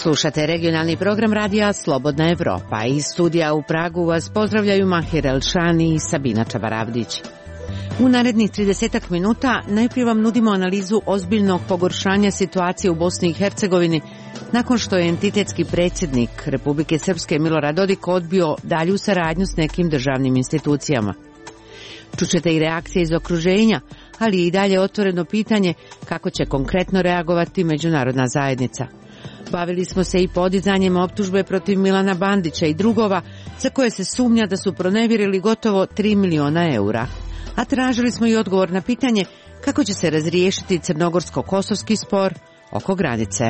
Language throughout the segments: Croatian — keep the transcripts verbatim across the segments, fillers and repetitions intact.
Slušate regionalni program radija Slobodna Evropa. Iz studija u Pragu vas pozdravljaju Mahir Elšani i Sabina Čabaravdić. U narednih tridesetak minuta najprije vam nudimo analizu ozbiljnog pogoršanja situacije u Bosni i Hercegovini nakon što je entitetski predsjednik Republike Srpske Milorad Dodik odbio dalju saradnju s nekim državnim institucijama. Čućete i reakcije iz okruženja, ali i dalje otvoreno pitanje kako će konkretno reagovati međunarodna zajednica. Bavili smo se i podizanjem optužbe protiv Milana Bandića i drugova za koje se sumnja da su pronevjerili gotovo tri miliona eura. A tražili smo i odgovor na pitanje kako će se razriješiti crnogorsko-kosovski spor oko granice.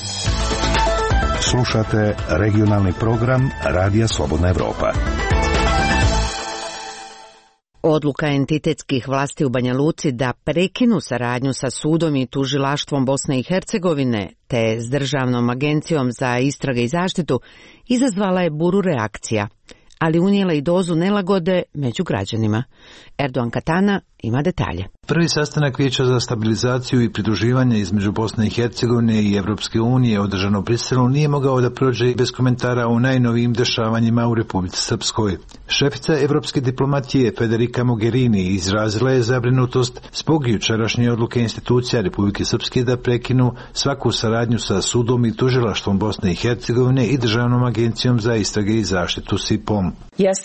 Slušate regionalni program Radija Slobodna Evropa. Odluka entitetskih vlasti u Banja Luci da prekinu saradnju sa sudom i tužilaštvom Bosne i Hercegovine te s Državnom agencijom za istrage i zaštitu izazvala je buru reakcija, ali unijela i dozu nelagode među građanima. Erdogan Katana ima detalje. Prvi sastanak Vijeća za stabilizaciju i pridruživanje između Bosne i Hercegovine i Evropske unije održan u Briselu nije mogao da prođe bez komentara o najnovijim dešavanjima u Republici Srpskoj. Šefica evropske diplomatije Federica Mogherini izrazila je zabrinutost zbog jučerašnje odluke institucija Republike Srpske da prekinu svaku saradnju sa sudom i tužilaštvom Bosne i Hercegovine i Državnom agencijom za istrage i zaštitu S I P om.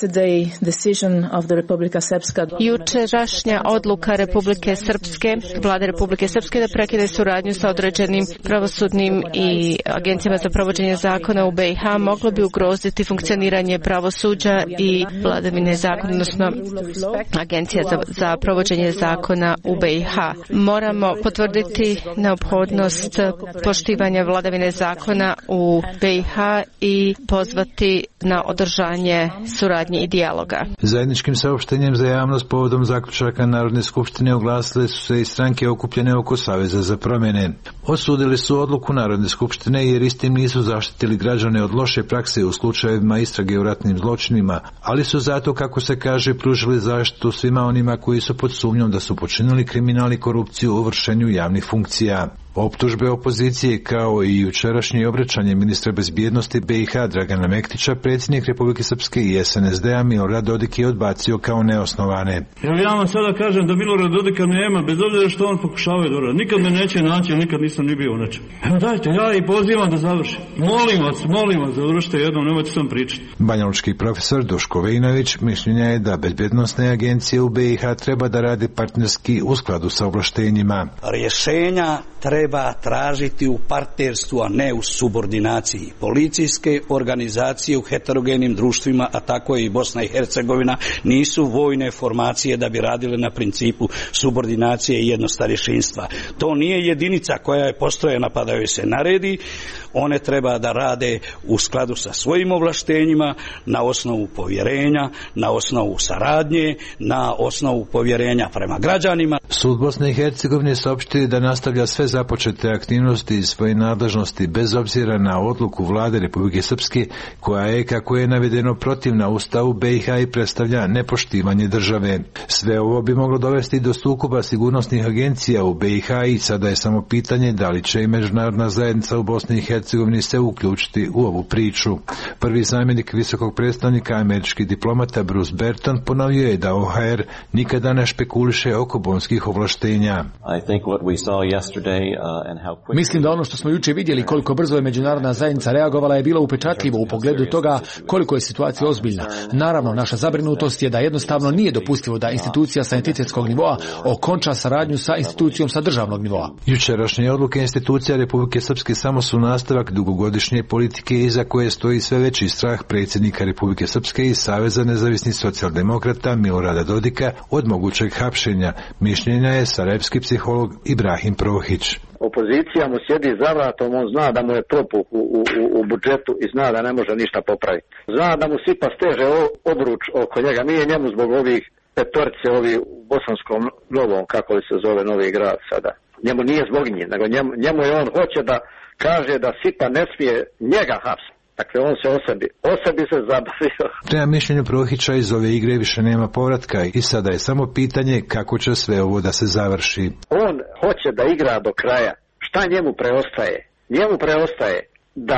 Jučerašnja odluka Republike Srpske, vlade Republike Srpske da prekine suradnju sa određenim pravosudnim i agencijama za provođenje zakona u B i H moglo bi ugroziti funkcioniranje pravosuđa i vladavine zakona, odnosno agencija za, za provođenje zakona u B i H. Moramo potvrditi neophodnost poštivanja vladavine zakona u B i H i pozvati na održanje suradnje i dijaloga. Zajedničkim saopštenjem za javnost povodom zaključaka Narodne skupštine oglasile su se i stranke okupljene oko Saveza za promjene. Osudili su odluku Narodne skupštine jer istim nisu zaštitili građane od loše prakse u slučajevima istrage o ratnim zločinima, ali su zato, kako se kaže, pružili zaštitu svima onima koji su pod sumnjom da su počinili kriminal i korupciju u vršenju javnih funkcija. Optužbe opozicije kao i jučerašnje obraćanje ministra bezbjednosti B i H Dragana Mektića predsjednik Republike Srpske i S N S D-a Milorad Dodik je odbacio kao neosnovane. Evo ja vam sada kažem da Milorad Dodika nema, bez obzira što on pokušava da uradi. Nikad me neće naći, nikad nisam ni bio u nečem. Evo dajte, ja i pozivam da završim. Molim vas, molim vas, završite jednom, nemojte sam pričati. Banjalučki profesor Duško Vejinović mišljenja je da bezbjednosne agencije u B i H treba da rade partnerski u skladu sa ovlaštenjima. Rješenja treba tražiti u partnerstvu, a ne u subordinaciji. Policijske organizacije u heterogenim društvima, a tako i Bosna i Hercegovina, nisu vojne formacije da bi radile na principu subordinacije i jednostarješinstva. To nije jedinica koja je postrojena pa da joj se naredi. One treba da rade u skladu sa svojim ovlaštenjima, na osnovu povjerenja, na osnovu saradnje, na osnovu povjerenja prema građanima. Sud Bosne i Hercegovine saopštio da nastavlja sve započete aktivnosti iz svoje nadležnosti bez obzira na odluku vlade Republike Srpske, koja je, kako je navedeno, protivna Ustavu B i H i predstavlja nepoštivanje države. Sve ovo bi moglo dovesti do sukoba sigurnosnih agencija u B i H i sada je samo pitanje da li će i međunarodna zajednica u Bosni i Hercegovini se uključiti u ovu priču. Prvi zamjenik visokog predstavnika američkih diplomata Bruce Berton ponovio je da O H R nikada ne špekuliše oko bonskih ovlaštenja. Mislim da ono što smo jučer vidjeli koliko brzo je međunarodna zajednica reagovala je bilo upečatljivo u pogledu toga koliko je situacija ozbiljna. Naravno, naša zabrinutost je da jednostavno nije dopustivo da institucija sa entitetskog nivoa okonča saradnju sa institucijom sa državnog nivoa. Jučerašnje odluke institucija Republike Srpske samo su nastavak dugogodišnje politike iza koje stoji sve veći strah predsjednika Republike Srpske i Saveza nezavisnih socijaldemokrata Milorada Dodika od mogućeg hapšenja. Mišljenja je sarajevski psiholog Ibrahim Prohić. Opozicija mu sjedi za vratom, on zna da mu je propuh u, u, u budžetu i zna da ne može ništa popraviti. Zna da mu sipa steže obruč oko njega, nije njemu zbog ovih petorice, ovi u Bosanskom Novom, kako li se zove Novi Grad sada. Njemu nije zbog njih, nego njemu, njemu je on hoće da kaže da sipa ne smije njega hapsiti. Dakle, on se o sebi, o sebi se zabavio. Prema mišljenju Prohića iz ove igre više nema povratka i sada je samo pitanje kako će sve ovo da se završi. On hoće da igra do kraja. Šta njemu preostaje? Njemu preostaje da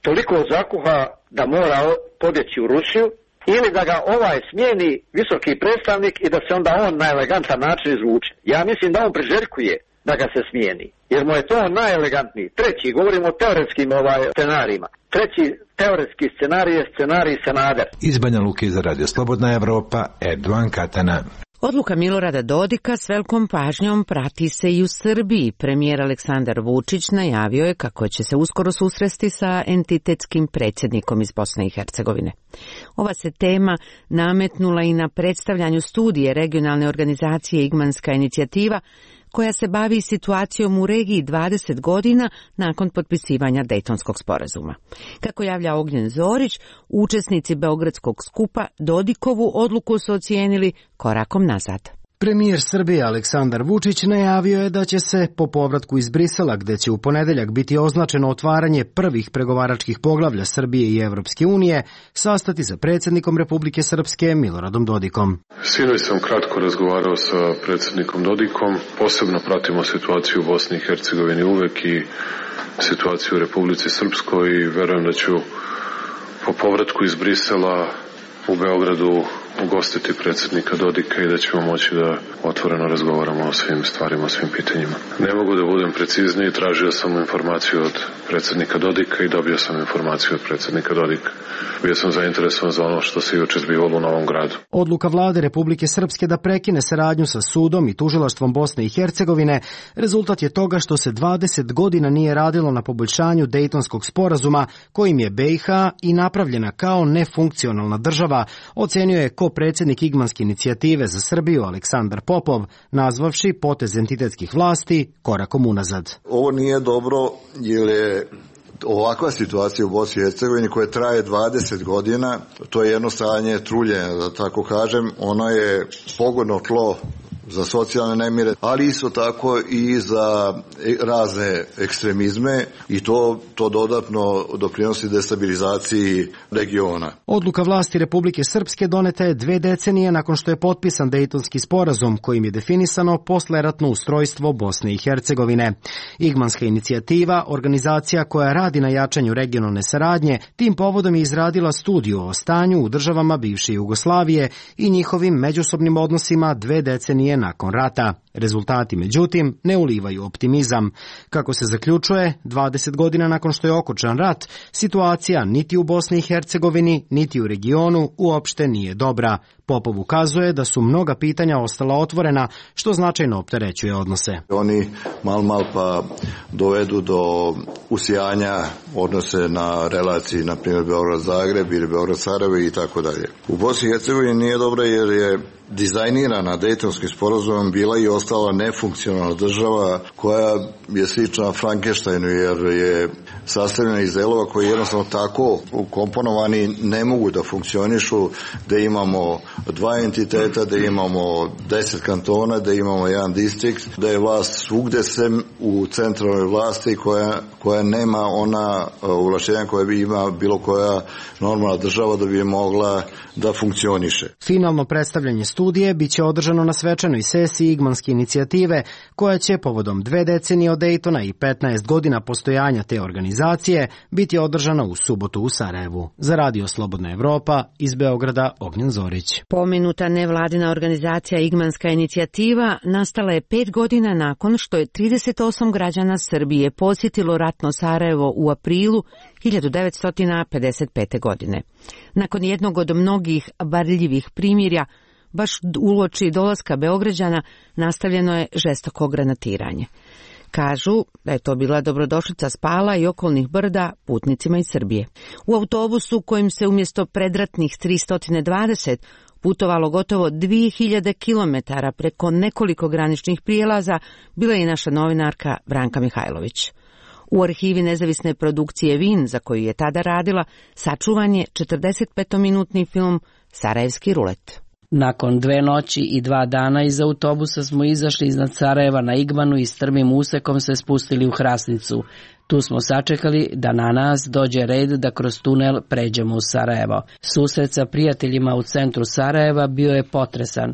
toliko zakuha da mora pobjeći u Rusiju, ili da ga ovaj smijeni visoki predstavnik i da se onda on na elegantan način izvuče. Ja mislim da on priželjkuje da ga se smijeni, jer mu je to najelegantniji. Treći, govorimo o teoretskim ovaj, scenarijima. Treći teoretski scenarij je scenarij Sanader. Iz Banja Luke za Radio Slobodna Evropa, Erdogan Katana. Odluka Milorada Dodika s velikom pažnjom prati se i u Srbiji. Premijer Aleksandar Vučić najavio je kako će se uskoro susresti sa entitetskim predsjednikom iz Bosne i Hercegovine. Ova se tema nametnula i na predstavljanju studije regionalne organizacije Igmanska inicijativa, koja se bavi situacijom u regiji dvadeset godina nakon potpisivanja Dejtonskog sporazuma. Kako javlja Ognjen Zorić, učesnici Beogradskog skupa Dodikovu odluku su ocijenili korakom nazad. Premijer Srbije Aleksandar Vučić najavio je da će se po povratku iz Brisela, gde će u ponedeljak biti označeno otvaranje prvih pregovaračkih poglavlja Srbije i Evropske unije, sastati sa predsjednikom Republike Srpske Miloradom Dodikom. Sinoć sam kratko razgovarao sa predsjednikom Dodikom, posebno pratimo situaciju u Bosni i Hercegovini uvek i situaciju u Republici Srpskoj i verujem da ću po povratku iz Brisela u Beogradu ugostiti predsjednika Dodika i da ćemo moći da otvoreno razgovaramo o svim stvarima, o svim pitanjima. Ne mogu da budem precizniji, tražio sam informaciju od predsjednika Dodika i dobio sam informaciju od predsjednika Dodika. Bio sam zainteresovan za ono što se juče zbivalo u Novom Gradu. Odluka vlade Republike Srpske da prekine saradnju sa sudom i tužilaštvom Bosne i Hercegovine rezultat je toga što se dvadeset godina nije radilo na poboljšanju Dejtonskog sporazuma, kojim je B i H i napravljena kao nefunkcionalna država, ocenio je ko-predsjednik Igmanske inicijative za Srbiju Aleksandar Popov, nazvavši potez entitetskih vlasti korakom unazad. Ovo nije dobro jer je ovakva situacija u Bosni i Hercegovini koja traje dvadeset godina, to je jedno stanje truljenja, da tako kažem, ono je pogodno tlo za socijalne nemire, ali isto tako i za razne ekstremizme i to, to dodatno doprinosi destabilizaciji regiona. Odluka vlasti Republike Srpske doneta je dve decenije nakon što je potpisan Dejtonski sporazum kojim je definisano posleratno ustrojstvo Bosne i Hercegovine. Igmanska inicijativa, organizacija koja radi na jačanju regionalne saradnje, tim povodom je izradila studiju o stanju u državama bivše Jugoslavije i njihovim međusobnim odnosima dve decenije nakon rata. Rezultati, međutim, ne ulivaju optimizam. Kako se zaključuje, dvadeset godina nakon što je okončan rat, situacija niti u Bosni i Hercegovini, niti u regionu uopšte nije dobra. Popov ukazuje da su mnoga pitanja ostala otvorena, što značajno opterećuje odnose. Oni mal mal pa dovedu do usijanja odnose na relaciji, na primjer Beograd-Zagreb ili Beograd-Sarajevo i tako dalje. U Bosni i Hercegovini nije dobra jer je dizajnirana Dejtonskim sporazumom bila i ostala nefunkcionalna država koja je slična Frankensteinu jer je sastavljena iz delova koji jednostavno tako ukomponovani ne mogu da funkcionišu, da imamo dva entiteta, da imamo deset kantona, da imamo jedan distrikt, da je vlast svugde sem u centralnoj vlasti koja, koja nema ona ovlašćenja koja bi ima bilo koja normalna država da bi mogla da funkcioniše. Finalno predstavljanje studije biće održano na svečanoj sesiji Igmanske inicijative, koja će povodom dve decenije od Dejtona i petnaest godina postojanja te organizacije biti održana u subotu u Sarajevu. Za Radio Slobodna Evropa, iz Beograda, Ognjen Zorić. Pomenuta nevladina organizacija Igmanska inicijativa nastala je pet godina nakon što je trideset osam građana Srbije posjetilo ratno Sarajevo u aprilu hiljadu devetsto pedeset pete. godine. Nakon jednog od mnogih varljivih primirja, baš uoči dolaska Beograđana, nastavljeno je žestoko granatiranje. Kažu da je to bila dobrodošlica Spala i okolnih brda putnicima iz Srbije. U autobusu kojim se umjesto predratnih tristo dvadeset putovalo gotovo dvije hiljade kilometara preko nekoliko graničnih prijelaza, bila je i naša novinarka Branka Mihajlović. U arhivi nezavisne produkcije Vin, za koju je tada radila, sačuvan je četrdesetpetominutni film Sarajevski rulet. Nakon dve noći i dva dana iz autobusa smo izašli iznad Sarajeva na Igmanu i strmim usekom se spustili u Hrasnicu. Tu smo sačekali da na nas dođe red da kroz tunel pređemo u Sarajevo. Susret sa prijateljima u centru Sarajeva bio je potresan.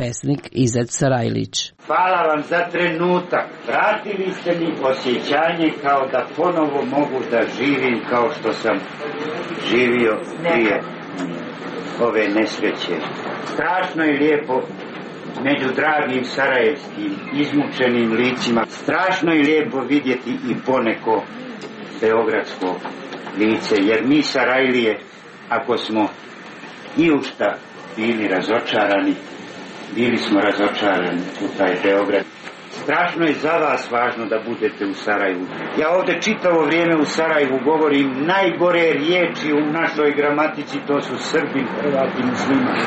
pesnik Izet Sarajlić. Hvala vam za trenutak. Vratili ste mi osjećanje kao da ponovo mogu da živim kao što sam živio prije ove nesreće. Strašno je lijepo među dragim sarajevskim izmučenim licima. Strašno je lijepo vidjeti i poneko beogradsko lice, jer mi Sarajlije, ako smo i u šta bili razočarani, bili smo razočarani u taj Beograd. Strašno je za vas važno da budete u Sarajevu. Ja ovdje čitavo vrijeme u Sarajevu govorim najgore riječi u našoj gramatici, to su Srbi, Hrvati, Muslimani.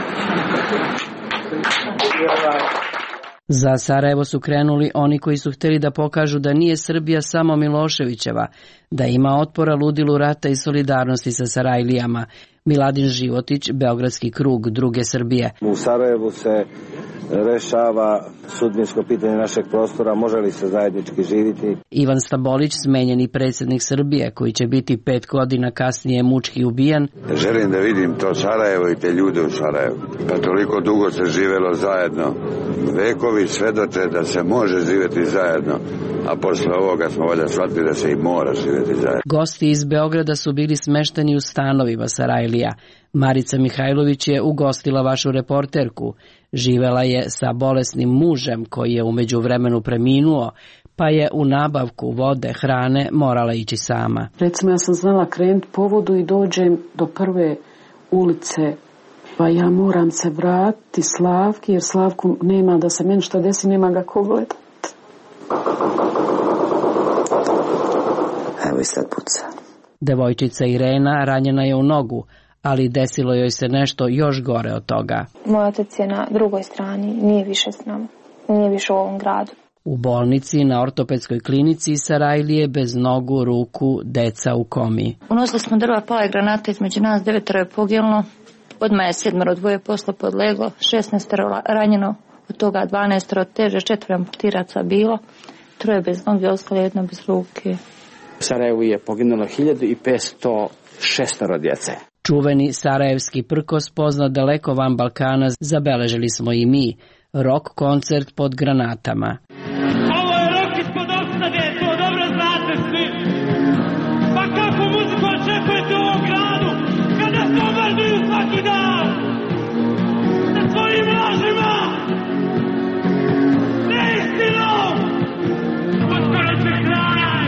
Za Sarajevo su krenuli oni koji su htjeli da pokažu da nije Srbija samo Miloševićeva, da ima otpora ludilu rata i solidarnosti sa Sarajlijama. Miladin Životić, Beogradski krug druge Srbije. U Sarajevu se rešava sudbinsko pitanje našeg prostora, može li se zajednički živjeti. Ivan Stambolić, smenjeni predsjednik Srbije, koji će biti pet godina kasnije mučki ubijen. Želim da vidim to Sarajevo i te ljude u Sarajevu. Pa toliko dugo se živelo zajedno. Vekovi svedoče da se može živjeti zajedno, a posle ovoga smo valjda shvatili da se i mora živjeti zajedno. Gosti iz Beograda su bili smešteni u stanovima Sarajlija. Marica Mihajlović je ugostila vašu reporterku. Živela je sa bolesnim mužem koji je u međuvremenu preminuo, pa je u nabavku vode, hrane morala ići sama. Recimo, ja sam znala krenuti po vodu i dođem do prve ulice, pa ja moram se vratiti Slavki, jer Slavku nema da se meni šta desi, nema ga ko gledati. Evo i sad puca. Devojčica Irena ranjena je u nogu, ali desilo joj se nešto još gore od toga. Moj otac je na drugoj strani, nije više s nama, nije više u ovom gradu. U bolnici na ortopedskoj klinici Sarajlije bez nogu, ruku, deca u komi. Unosili smo drva, pala je granata između nas, devetero je poginulo, odmah je sedmero, dvoje posla podleglo, šesnaestero ranjeno, od toga dvanaestero teže, četvero amputiraca bilo, troje bez noge, ostalo jedna bez ruke. U Sarajevu je poginulo hiljadu petsto šestoro djece. Čuveni sarajevski prkos, poznat daleko van Balkana, zabeležili smo i mi. Rock koncert pod granatama. Ovo je rock ispod osnade, to dobro znate svi. Pa kako muziku očekujete u ovom gradu, kada se obrduju svaki dan? Sa svojim lažima, neistinom. Uskoro će kraj,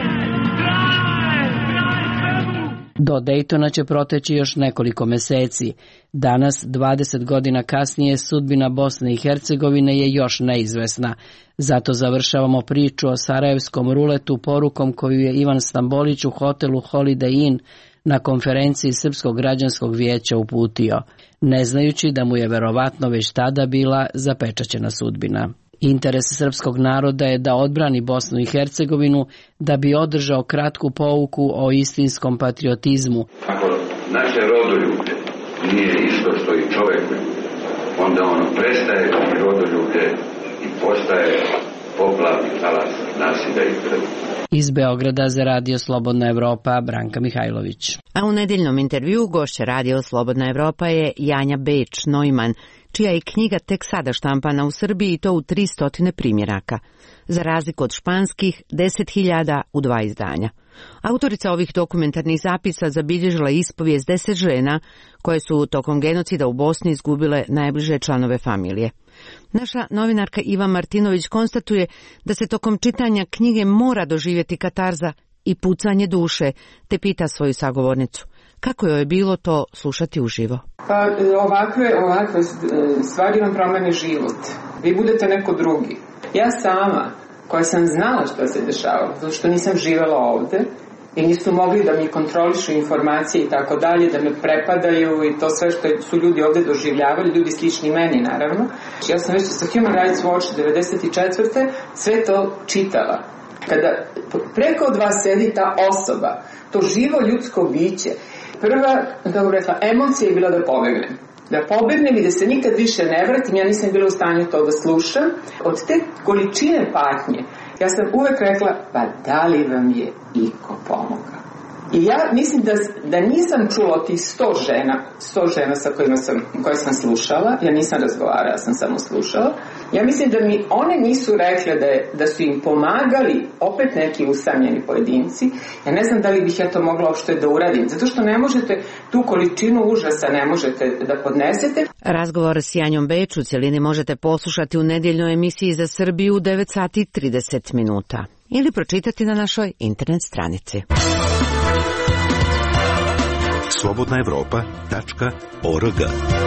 kraj, kraj svemu. Do Daytona će proteći još nekoliko meseci. Danas, dvadeset godina kasnije, sudbina Bosne i Hercegovine je još neizvesna. Zato završavamo priču o sarajevskom ruletu porukom koju je Ivan Stambolić u hotelu Holiday Inn na konferenciji Srpskog građanskog vijeća uputio, ne znajući da mu je verovatno već tada bila zapečaćena sudbina. Interes srpskog naroda je da odbrani Bosnu i Hercegovinu, da bi održao kratku pouku o istinskom patriotizmu. Ako naše rodoljublje nije isto što i čovjeku, onda ono prestaje biti rodoljublje i postaje poplavni talas nasilja i krvi. Iz Beograda za Radio Slobodna Evropa, Branka Mihajlović. A u nedeljnom intervjuu gošća Radio Slobodna Evropa je Janja Beč-Neumann, čija je knjiga tek sada štampana u Srbiji i to u tristo primjeraka. Za razliku od španskih, deset hiljada u dva izdanja. Autorica ovih dokumentarnih zapisa zabilježila ispovijest deset žena koje su tokom genocida u Bosni izgubile najbliže članove familije. Naša novinarka Iva Martinović konstatuje da se tokom čitanja knjige mora doživjeti katarza i pucanje duše, te pita svoju sagovornicu kako joj je bilo to slušati uživo. Pa ovakve, ovakve stvari vam promene život. Vi budete neko drugi. Ja sama, koja sam znala što se dešava, zato što nisam živela ovde i nisu mogli da mi kontrolišu informacije i tako dalje, da me prepadaju i to sve što su ljudi ovde doživljavali, ljudi slični meni naravno. Ja sam već sa Human Rights Watch devedeset četvrte sve to čitala. Kada preko od vas sedi ta osoba, to živo ljudsko biće, prva, kako rekla, emocija je bila da pobegnem. Da pobegnem i da se nikad više ne vratim, ja nisam bila u stanju to da slušam. Od te količine patnje, ja sam uvek rekla, pa da li vam je iko pomogao? I ja mislim da, da nisam čula tih sto žena, sto žena sa kojima sam, koje sam slušala, ja nisam razgovarala, ja sam samo slušala. Ja mislim da mi one nisu rekle da, je, da su im pomagali opet neki usamljeni pojedinci. Ja ne znam da li bih ja to mogla uopšte da uradim, zato što ne možete tu količinu užasa ne možete da podnesete. Razgovor s Janjom Beč u cjelini možete poslušati u nedjeljnoj emisiji za Srbiju u devet sati i trideset minuta ili pročitati na našoj internet stranici. slobodna evropa tačka org.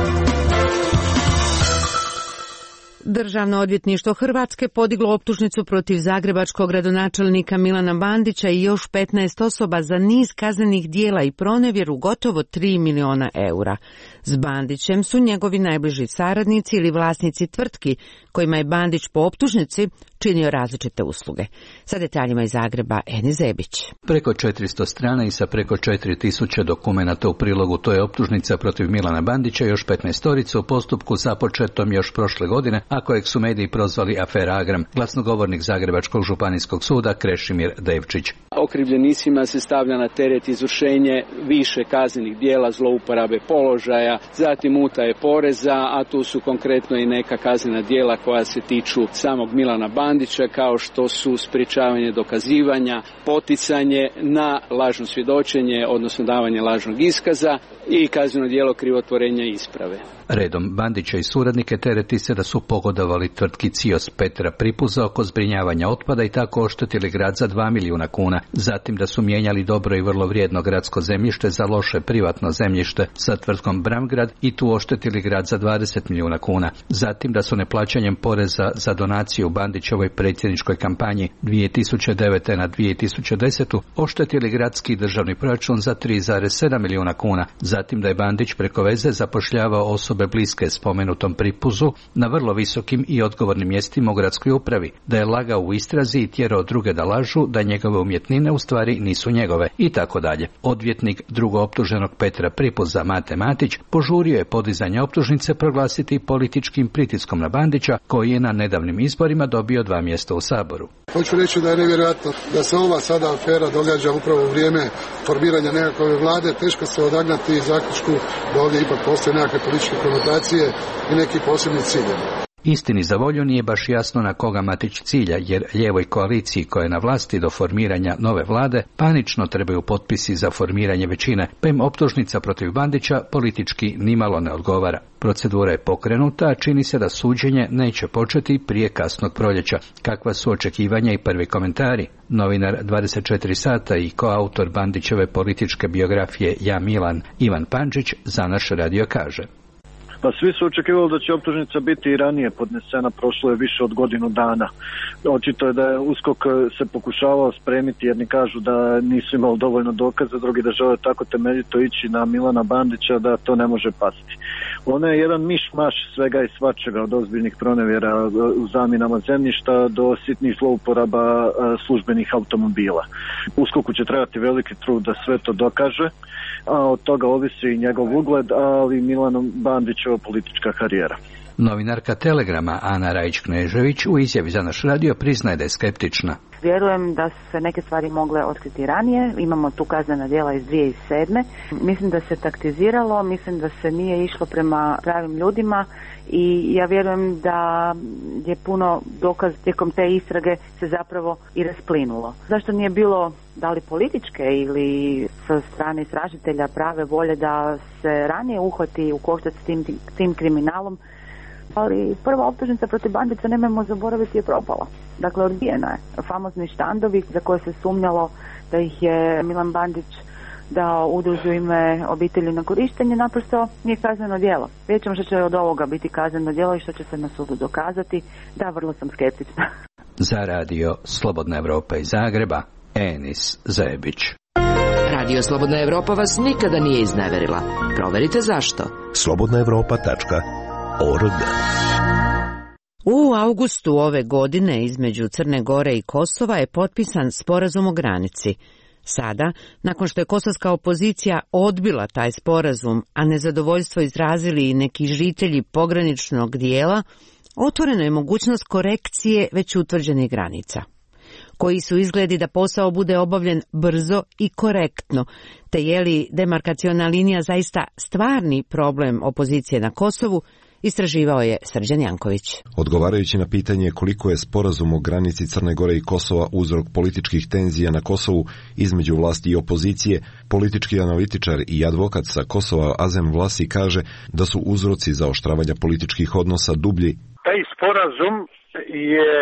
Državno odvjetništvo Hrvatske podiglo optužnicu protiv zagrebačkog gradonačelnika Milana Bandića i još petnaest osoba za niz kaznenih dijela i pronevjeru gotovo tri miliona eura. S Bandićem su njegovi najbliži saradnici ili vlasnici tvrtki kojima je Bandić po optužnici činio različite usluge. Sa detaljima iz Zagreba, Eni Zebić. Preko četiristo strana i sa preko četiri tisuće dokumenata u prilogu toj optužnica protiv Milana Bandića i još petnaestorica u postupku započetom još prošle godine, a kojeg su mediji prozvali afera Agram. Glasnogovornik Zagrebačkog županijskog suda Krešimir Devčić. Okrivljenicima se stavlja na teret izvršenje više kaznenih dijela zlouporabe položaja, zatim utaje poreza, a tu su konkretno i neka kaznena dijela koja se tiču samog Milana Bandića, kao što su sprječavanje dokazivanja, poticanje na lažno svjedočenje, odnosno davanje lažnog iskaza i kazneno djelo krivotvorenja isprave. Redom Bandića i suradnike tereti se da su pogodovali tvrtki Cios Petra Pripuza oko zbrinjavanja otpada i tako oštetili grad za dva milijuna kuna. Zatim da su mijenjali dobro i vrlo vrijedno gradsko zemljište za loše privatno zemljište sa tvrtkom Bramgrad i tu oštetili grad za dvadeset milijuna kuna. Zatim da su neplaćanjem poreza za donaciju Bandićevoj predsjedničkoj kampanji dvije tisuće devete na dvije tisuće desetu oštetili gradski državni proračun za tri zarez sedam milijuna kuna. Zatim da je Bandić preko veze zapošljavao osobe bliske spomenutom Pripuzu na vrlo visokim i odgovornim mjestima u gradskoj upravi, da je lagao u istrazi i tjerao druge da lažu, da njegove umjetnine u stvari nisu njegove i tako dalje. Odvjetnik drugooptuženog Petra Pripuza Mate Matić požurio je podizanje optužnice proglasiti političkim pritiskom na Bandića, koji je na nedavnim izborima dobio dva mjesta u Saboru. Hoću reći da je nevjerojatno da se ova sada afera događa upravo u vrijeme formiranja nekakve vlade. Teško se odagnati zaključku da ovdje ipak postoje nekakve političke konotacije i neki posebni ciljevi. Istini za volju nije baš jasno na koga Matić cilja, jer lijevoj koaliciji koja je na vlasti do formiranja nove vlade panično trebaju potpisi za formiranje većine, pa im optužnica protiv Bandića politički nimalo ne odgovara. Procedura je pokrenuta, a čini se da suđenje neće početi prije kasnog proljeća. Kakva su očekivanja i prvi komentari? Novinar dvadeset četiri sata i koautor Bandićeve političke biografije Ja Milan, Ivan Pandžić, za naš radio kaže. Pa svi su očekivali da će optužnica biti i ranije podnesena, prošlo je više od godinu dana. Očito je da je USKOK se pokušavao spremiti, jedni kažu da nisu imali dovoljno dokaza, drugi da žele tako temeljito ići na Milana Bandića da to ne može pasti. Ono je jedan miš-maš svega i svačega, od ozbiljnih pronevjera u zamjenama zemljišta do sitnih zlouporaba službenih automobila. USKOK-u će trebati veliki trud da sve to dokaže, a od toga ovisi i njegov ugled, ali Milanom Bandićeva politička karijera. Novinarka Telegrama Ana Rajić-Knežević u izjavi za naš radio priznaje da je skeptična. Vjerujem da su se neke stvari mogle otkriti ranije, imamo tu kaznena djela iz dvije tisuće sedme. Mislim da se taktiziralo, mislim da se nije išlo prema pravim ljudima i ja vjerujem da je puno dokaz tijekom te istrage se zapravo i rasplinulo. Zašto nije bilo da li političke ili sa strane istražitelja prave volje da se ranije uhvati u koštac s tim, tim kriminalom? Ali prva optužnica protiv Bandića, nemojmo zaboraviti, je propala. Dakle, odbijena je. Famozni štandovi za koje se sumnjalo da ih je Milan Bandić dao udružu ime obitelji na korištenje, naprosto nije kazneno djelo. Vidjet ćemo što će od ovoga biti kazneno djelo i što će se na sudu dokazati. Da, vrlo sam skeptična. Za radio Slobodna Evropa iz Zagreba, Enis Zebić. Radio Slobodna Evropa vas nikada nije izneverila. Proverite zašto. slobodna evropa tačka org. U augustu ove godine između Crne Gore i Kosova je potpisan sporazum o granici. Sada, nakon što je kosovska opozicija odbila taj sporazum, a nezadovoljstvo izrazili i neki žitelji pograničnog dijela, otvorena je mogućnost korekcije već utvrđenih granica. koji su izgledi da posao bude obavljen brzo i korektno, te je li demarkaciona linija zaista stvarni problem opozicije na Kosovu, istraživao je Srđan Janković. Odgovarajući na pitanje koliko je sporazum o granici Crne Gore i Kosova uzrok političkih tenzija na Kosovu između vlasti i opozicije, politički analitičar i advokat sa Kosova Azem Vlasi kaže da su uzroci zaoštravanja političkih odnosa dublji. Taj sporazum je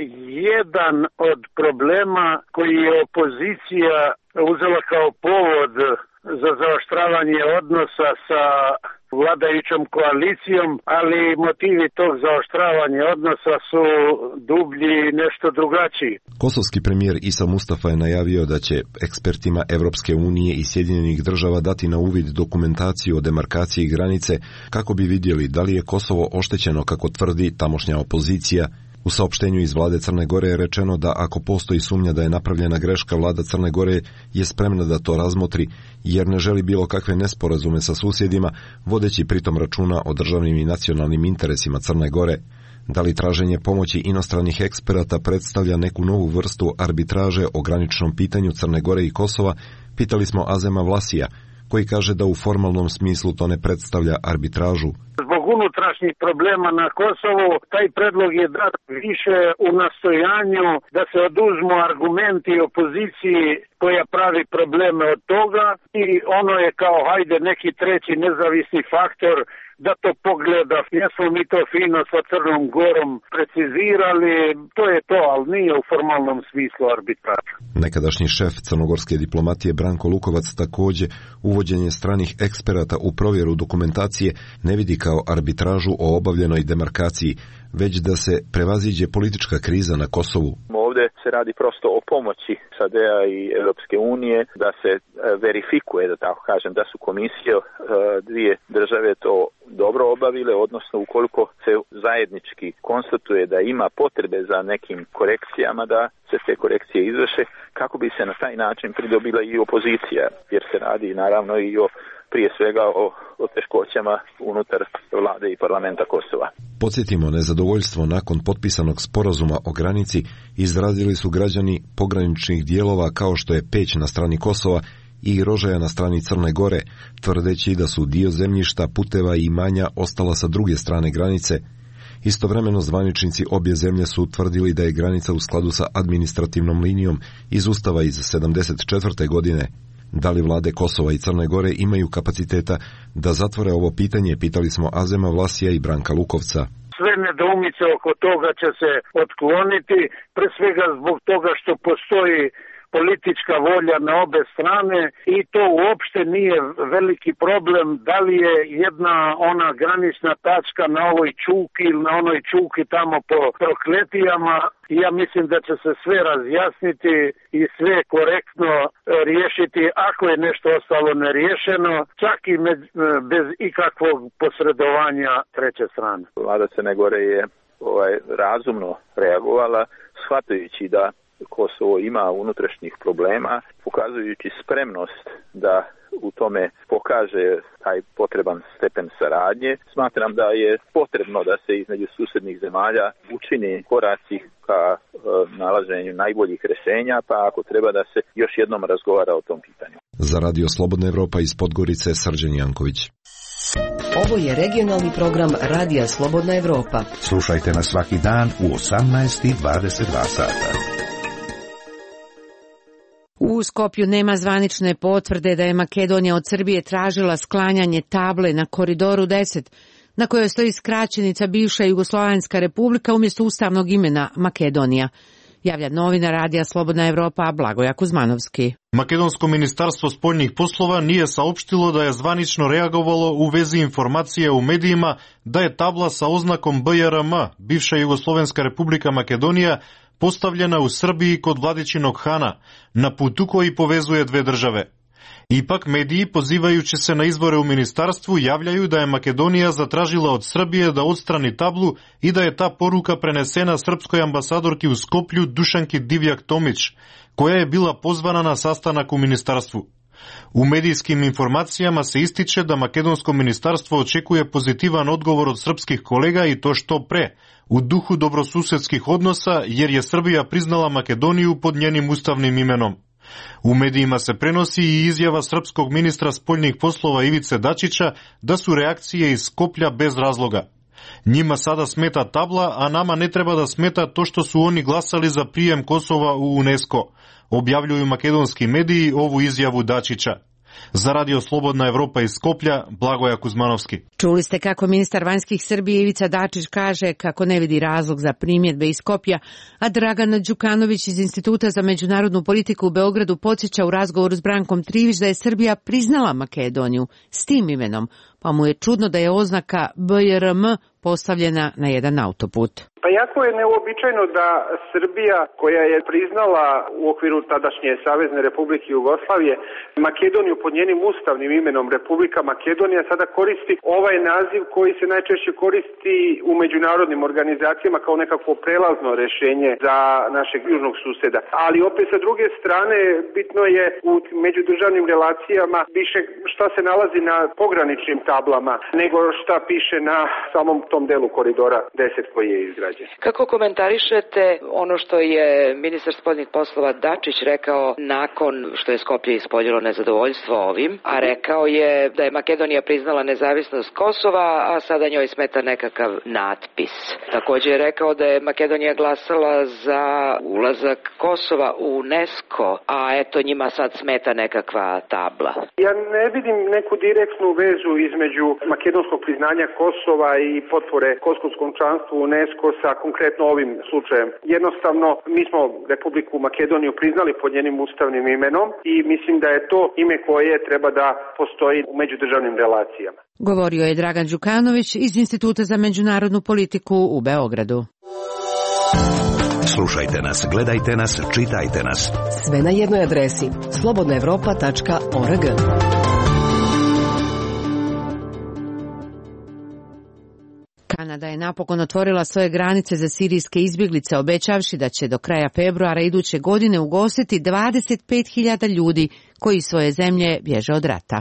jedan od problema koji je opozicija uzela kao povod za zaoštravanje odnosa sa vladajućom koalicijom, ali motivi tog zaoštravanja odnosa su dublji i nešto drugačiji. Kosovski premijer Isa Mustafa je najavio da će ekspertima Evropske unije i Sjedinjenih država dati na uvid dokumentaciju o demarkaciji granice kako bi vidjeli da li je Kosovo oštećeno kako tvrdi tamošnja opozicija. U saopštenju iz vlade Crne Gore je rečeno da ako postoji sumnja da je napravljena greška, vlada Crne Gore je spremna da to razmotri, jer ne želi bilo kakve nesporazume sa susjedima, vodeći pritom računa o državnim i nacionalnim interesima Crne Gore. Da li traženje pomoći inostranih eksperata predstavlja neku novu vrstu arbitraže o graničnom pitanju Crne Gore i Kosova, pitali smo Azema Vlasija, koji kaže da u formalnom smislu to ne predstavlja arbitražu. Zbog unutrašnjih problema na Kosovu, taj predlog je dat više u nastojanju da se oduzmu argumenti opoziciji koja pravi probleme od toga i ono je kao hajde neki treći nezavisni faktor da to pogleda. Jesmo mi to fino sa Crnom Gorom precizirali, to je to, ali nije u formalnom smislu arbitraža. Nekadašnji šef crnogorske diplomatije Branko Lukovac također uvođenje stranih eksperata u provjeru dokumentacije ne vidi kao arbitražu o obavljenoj demarkaciji, već da se prevaziđe politička kriza na Kosovu. Ovdje se radi prosto o pomoći S A D-a i Europske unije da se verifikuje, da tako kažem, da su komisije dvije države to dobro obavile, odnosno ukoliko se zajednički konstatuje da ima potrebe za nekim korekcijama, da se te korekcije izvrše kako bi se na taj način pridobila i opozicija, jer se radi naravno i o prije svega o, o teškoćama unutar vlade i parlamenta Kosova. Podsjetimo, nezadovoljstvo nakon potpisanog sporazuma o granici izrazili su građani pograničnih dijelova kao što je Peć na strani Kosova i Rožaja na strani Crne Gore, tvrdeći da su dio zemljišta, puteva i imanja ostala sa druge strane granice. Istovremeno zvaničnici obje zemlje su utvrdili da je granica u skladu sa administrativnom linijom iz Ustava iz sedamdeset četvrte godine. Da li vlade Kosova i Crne Gore imaju kapaciteta da zatvore ovo pitanje, pitali smo Azema Vlasija i Branka Lukovca. Sve nedoumice oko toga će se otkloniti, pre svega zbog toga što postoji politička volja na obe strane i to uopšte nije veliki problem da li je jedna ona granična tačka na ovoj čuki ili na onoj čuki tamo po Prokletijama. Ja mislim da će se sve razjasniti i sve korektno riješiti ako je nešto ostalo neriješeno, čak i bez ikakvog posredovanja treće strane. Vlada Crne Gore je ovaj, razumno reagovala, shvatajući da Kosovo ima unutrašnjih problema, pokazujući spremnost da u tome pokaže taj potreban stepen saradnje. Smatram da je potrebno da se između susjednih zemalja učini koraci ka e, nalaženju najboljih rješenja, pa ako treba da se još jednom razgovara o tom pitanju. Za Radio Slobodna Evropa iz Podgorice, Srđan Janković. Ovo je regionalni program Radija Slobodna Evropa. Slušajte nas svaki dan u osamnaest i dvadeset dva sata. U Skopju nema zvanične potvrde da je Makedonija od Srbije tražila sklanjanje table na Koridoru deset, na kojoj stoji skraćenica bivša Jugoslovenska republika umjesto ustavnog imena Makedonija. Javlja novinar Radija Slobodna Evropa Blagoja Kuzmanovski. Makedonsko ministarstvo spoljnih poslova nije saopštilo da je zvanično reagovalo u vezi informacije u medijima da je tabla sa oznakom B R M, bivša Jugoslovenska republika Makedonija, postavljena u Srbiji kod Vladičinog Hana, na putu koji povezuje dve države. Ipak mediji, pozivajući se na izvore u ministarstvu, javljaju da je Makedonija zatražila od Srbije da odstrani tablu i da je ta poruka prenesena srpskoj ambasadorki u Skoplju Dušanki Divjak Tomić, koja je bila pozvana na sastanak u ministarstvu. U medijskim informacijama se ističe da makedonsko ministarstvo očekuje pozitivan odgovor od srpskih kolega i to što pre, u duhu dobrosusedskih odnosa, jer je Srbija priznala Makedoniju pod njenim ustavnim imenom. U medijima se prenosi i izjava srpskog ministra spoljnih poslova Ivice Dačića da su reakcije iz Skoplja bez razloga. Njima sada smeta tabla, a nama ne treba da smeta to što su oni glasali za prijem Kosova u UNESCO, objavljuju makedonski mediji ovu izjavu Dačića. Za Radio Slobodna Evropa iz Skoplja, Blagoja Kuzmanovski. Čuli ste kako ministar vanjskih Srbije Ivica Dačić kaže kako ne vidi razlog za primjedbe iz Skopja, a Dragan Đukanović iz Instituta za međunarodnu politiku u Beogradu podsjeća u razgovoru s Brankom Trivić da je Srbija priznala Makedoniju s tim imenom, pa mu je čudno da je oznaka B R M postavljena na jedan autoput. Pa jako je neuobičajeno da Srbija, koja je priznala u okviru tadašnje Savezne Republike Jugoslavije Makedoniju pod njenim ustavnim imenom Republika Makedonija, sada koristi ovaj naziv koji se najčešće koristi u međunarodnim organizacijama kao nekakvo prelazno rješenje za našeg južnog suseda. Ali opet sa druge strane bitno je u međudržavnim relacijama više šta se nalazi na pograničnim tablama nego šta piše na samom tom delu koridora deset koji je izgrađen. Kako komentarišete ono što je ministar spoljnih poslova Dačić rekao nakon što je Skoplje ispoljilo nezadovoljstvo ovim, a rekao je da je Makedonija priznala nezavisnost Kosova, a sada njoj smeta nekakav natpis. Također je rekao da je Makedonija glasala za ulazak Kosova u UNESCO, a eto njima sad smeta nekakva tabla. Ja ne vidim neku direktnu vezu između makedonskog priznanja Kosova i potpore kosovskom članstvu UNESCO sa konkretno ovim slučajem. Jednostavno, mi smo Republiku Makedoniju priznali pod njenim ustavnim imenom i mislim da je to ime koje treba da postoji u međudržavnim relacijama. Govorio je Dragan Đukanović iz Instituta za međunarodnu politiku u Beogradu. Slušajte nas, gledajte nas, čitajte nas. Sve na jednoj adresi slobodna evropa tačka org. Kanada je napokon otvorila svoje granice za sirijske izbjeglice, obećavši da će do kraja februara iduće godine ugostiti dvadeset pet hiljada ljudi koji iz svoje zemlje bježe od rata.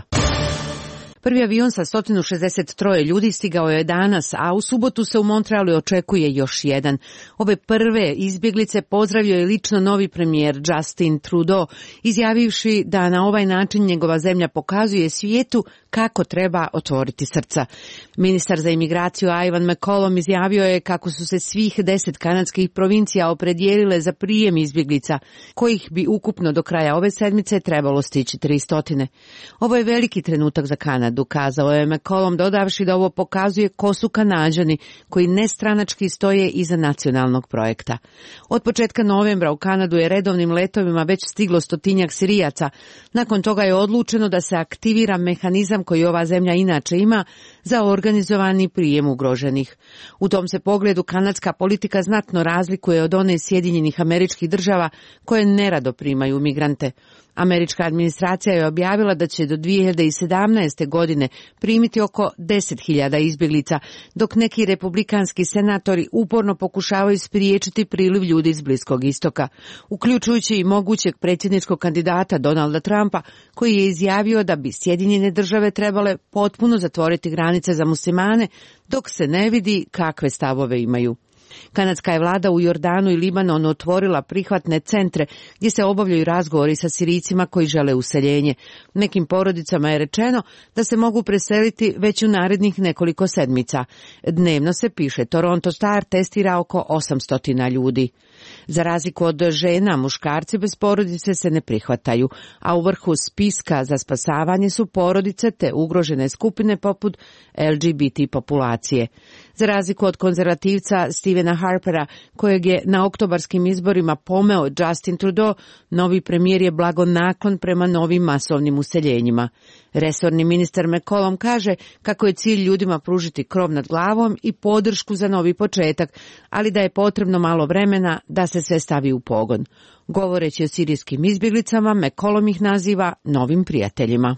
Prvi avion sa sto šezdeset tri ljudi stigao je danas, a u subotu se u Montrealu očekuje još jedan. Ove prve izbjeglice pozdravio je lično novi premijer Justin Trudeau, izjavivši da na ovaj način njegova zemlja pokazuje svijetu kako treba otvoriti srca. Ministar za imigraciju Ivan McCollum izjavio je kako su se svih deset kanadskih provincija opredijelile za prijem izbjeglica, kojih bi ukupno do kraja ove sedmice trebalo stići tristo. Ovo je veliki trenutak za Kanadu, kazao je McCollum, dodavši da ovo pokazuje ko su Kanađani koji nestranački stoje iza nacionalnog projekta. Od početka novembra u Kanadu je redovnim letovima već stiglo stotinjak Sirijaca. Nakon toga je odlučeno da se aktivira mehanizam koji ova zemlja inače ima za organizovani prijem ugroženih. U tom se pogledu kanadska politika znatno razlikuje od one Sjedinjenih Američkih Država koje nerado primaju migrante. Američka administracija je objavila da će do dvije hiljade sedamnaeste. godine primiti oko deset hiljada izbjeglica, dok neki republikanski senatori uporno pokušavaju spriječiti priliv ljudi iz Bliskog istoka, uključujući i mogućeg predsjedničkog kandidata Donalda Trumpa, koji je izjavio da bi Sjedinjene Države trebale potpuno zatvoriti granice za muslimane, dok se ne vidi kakve stavove imaju. Kanadska je vlada u Jordanu i Libanonu otvorila prihvatne centre gdje se obavljaju razgovori sa Sirijcima koji žele useljenje. Nekim porodicama je rečeno da se mogu preseliti već u narednih nekoliko sedmica. Dnevno se, piše Toronto Star, testira oko osamsto ljudi. Za razliku od žena, muškarci bez porodice se ne prihvataju, a u vrhu spiska za spasavanje su porodice te ugrožene skupine poput L G B T populacije. Za razliku od konzervativca Stevena Harpera, kojeg je na oktobarskim izborima pomeo Justin Trudeau, novi premijer je blagonaklon prema novim masovnim useljenjima. Resorni ministar McCollum kaže kako je cilj ljudima pružiti krov nad glavom i podršku za novi početak, ali da je potrebno malo vremena da se sve stavi u pogon. Govoreći o sirijskim izbjeglicama, McCollum ih naziva novim prijateljima.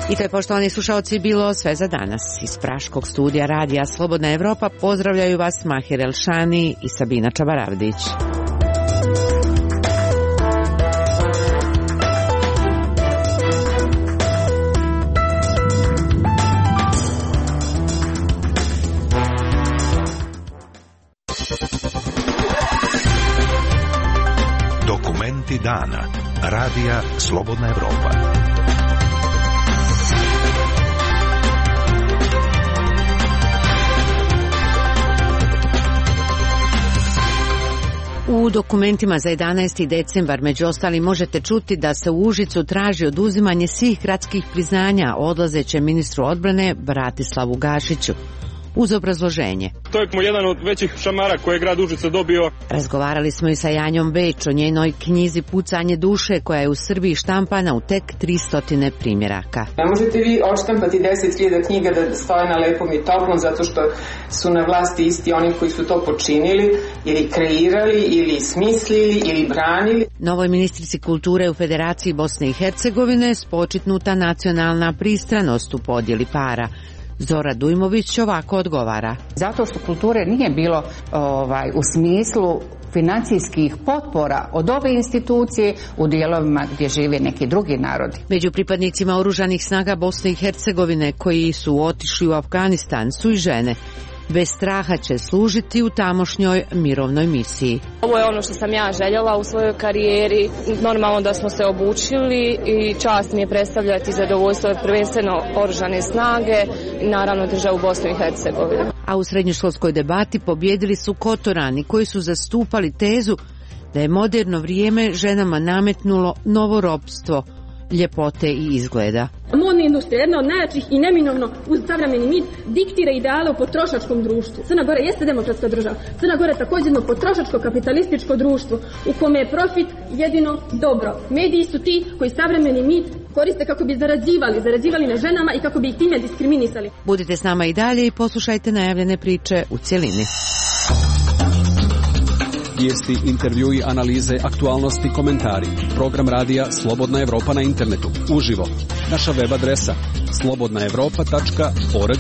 I to je, poštovani slušaoci, bilo sve za danas. Iz praškog studija radija Slobodna Evropa pozdravljaju vas Mahir Elšani i Sabina Čabaravdić. Dokumenti dana. Radija Slobodna Evropa. U dokumentima za jedanaesti decembar među ostalim možete čuti da se u Užicu traži oduzimanje svih gradskih priznanja odlazećem ministru odbrane Bratislavu Gašiću, uz obrazloženje. To je jedan od većih šamara koje je grad Užica dobio. Razgovarali smo i sa Janjom Beč o njenoj knjizi Pucanje duše, koja je u Srbiji štampana u tek tristo primjeraka. Ne možete vi odštampati deset hiljada knjiga da stoje na lepom i toplom zato što su na vlasti isti oni koji su to počinili ili kreirali ili smislili ili branili. Novoj ministrici kulture u Federaciji Bosne i Hercegovine spočitnuta nacionalna pristranost u podjeli para. Zora Dujmović ovako odgovara. Zato što kulture nije bilo ovaj, u smislu financijskih potpora od ove institucije u dijelovima gdje žive neki drugi narodi. Među pripadnicima oružanih snaga Bosne i Hercegovine koji su otišli u Afganistan su i žene. Bez straha će služiti u tamošnjoj mirovnoj misiji. Ovo je ono što sam ja željela u svojoj karijeri. Normalno da smo se obučili i čast mi je predstavljati zadovoljstvo prvenstveno oružane snage i naravno državu Bosnu i Hercegovinu. A u srednjoškolskoj debati pobjedili su Kotorani koji su zastupali tezu da je moderno vrijeme ženama nametnulo novo ropstvo, ljepote i izgleda. Modna industrija, jedna od najjačih i neminovno uz savremeni mit, diktira ideale o potrošačkom društvu. Crna Gora jeste demokratska država. Crna Gora je također jedno potrošačko kapitalističko društvo u kome je profit jedino dobro. Mediji su ti koji savremeni mit koriste kako bi zarađivali, zarađivali na ženama i kako bi ih time diskriminisali. Budite s nama i dalje i poslušajte najavljene priče u cjelini. Vijesti, intervjui, analize, aktualnosti, komentari. Program radija Slobodna Evropa na internetu. Uživo. Naša web adresa slobodna evropa tačka org.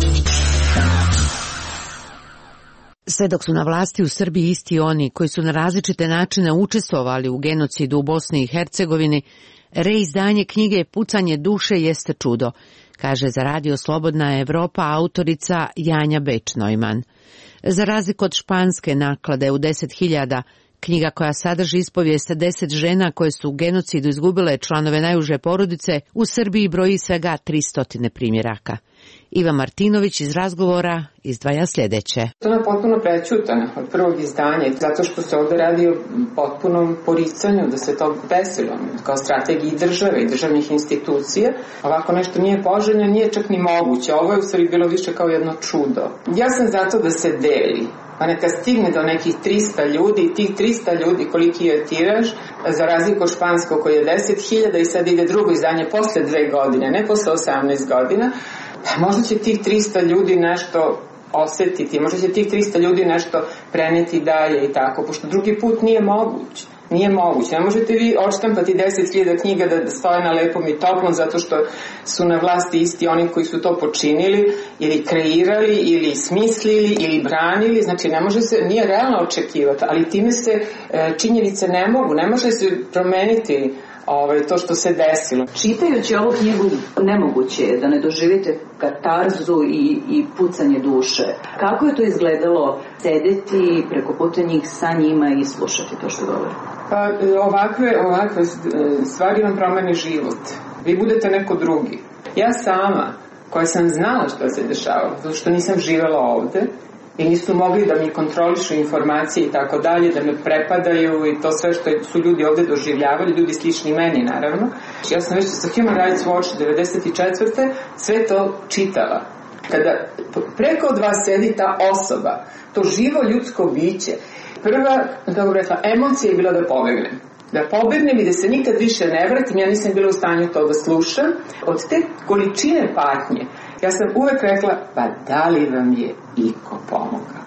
Sve dok su na vlasti u Srbiji isti oni koji su na različite načine učestvovali u genocidu u Bosni i Hercegovini, reizdanje knjige Pucanje duše jeste čudo, kaže za radio Slobodna Evropa autorica Janja Beč-Neumann. Za razliku od španske naklade u deset hiljada, knjiga koja sadrži ispovijest deset žena koje su u genocidu izgubile članove najuže porodice, u Srbiji broji svega tristo primjeraka. Iva Martinović iz razgovora izdvaja sljedeće. To je potpuno prećutano od prvog izdanja, zato što se ovdje radi o potpunom poricanju da se to desilo, kao strategiji države i državnih institucija. Ovako nešto nije poželjno, nije čak ni moguće. Ovo je u stvari bilo više kao jedno čudo. Ja sam zato da se deli. Pa neka stigne do nekih trista ljudi i tih trista ljudi koliki je tiraž, za razliku od španskog koji je deset hiljada i sad ide drugo izdanje posle dve godine, ne posle osamnaest godina, pa možda će tih trista ljudi nešto osjetiti, možda će tih trista ljudi nešto preneti dalje i tako, pošto drugi put nije moguće. Nije moguće. Ne možete vi odštampati deset hiljada knjiga da stoje na lepom i toplom zato što su na vlasti isti oni koji su to počinili ili kreirali ili smislili ili branili. Znači ne može se, nije realno očekivati, ali time se e, činjenice ne mogu, ne može se promeniti Ove, to što se desilo. Čitajući ovu knjigu nemoguće je da ne doživite katarzu i, i pucanje duše. Kako je to izgledalo sedeti preko puta njih sa njima i slušati to što govore? Pa ovakve, ovakve stvari vam promeni život. Vi budete neko drugi. Ja sama, koja sam znala što se dešava, zato što nisam živela ovde, i nisu mogli da mi kontrolišu informacije i tako dalje, da me prepadaju i to sve što su ljudi ovde doživljavali, ljudi slični meni naravno. Ja sam već sa Human Rights Watch devedeset četvrte sve to čitala. Kada preko od vas sedi ta osoba, to živo ljudsko biće, prva, kako rekla, emocija je bila da pobegnem. Da pobegnem i da se nikad više ne vratim, ja nisam bila u stanju to da slušam. Od te količine patnje, ja sam uvek rekla, pa da li vam je iko pomogao?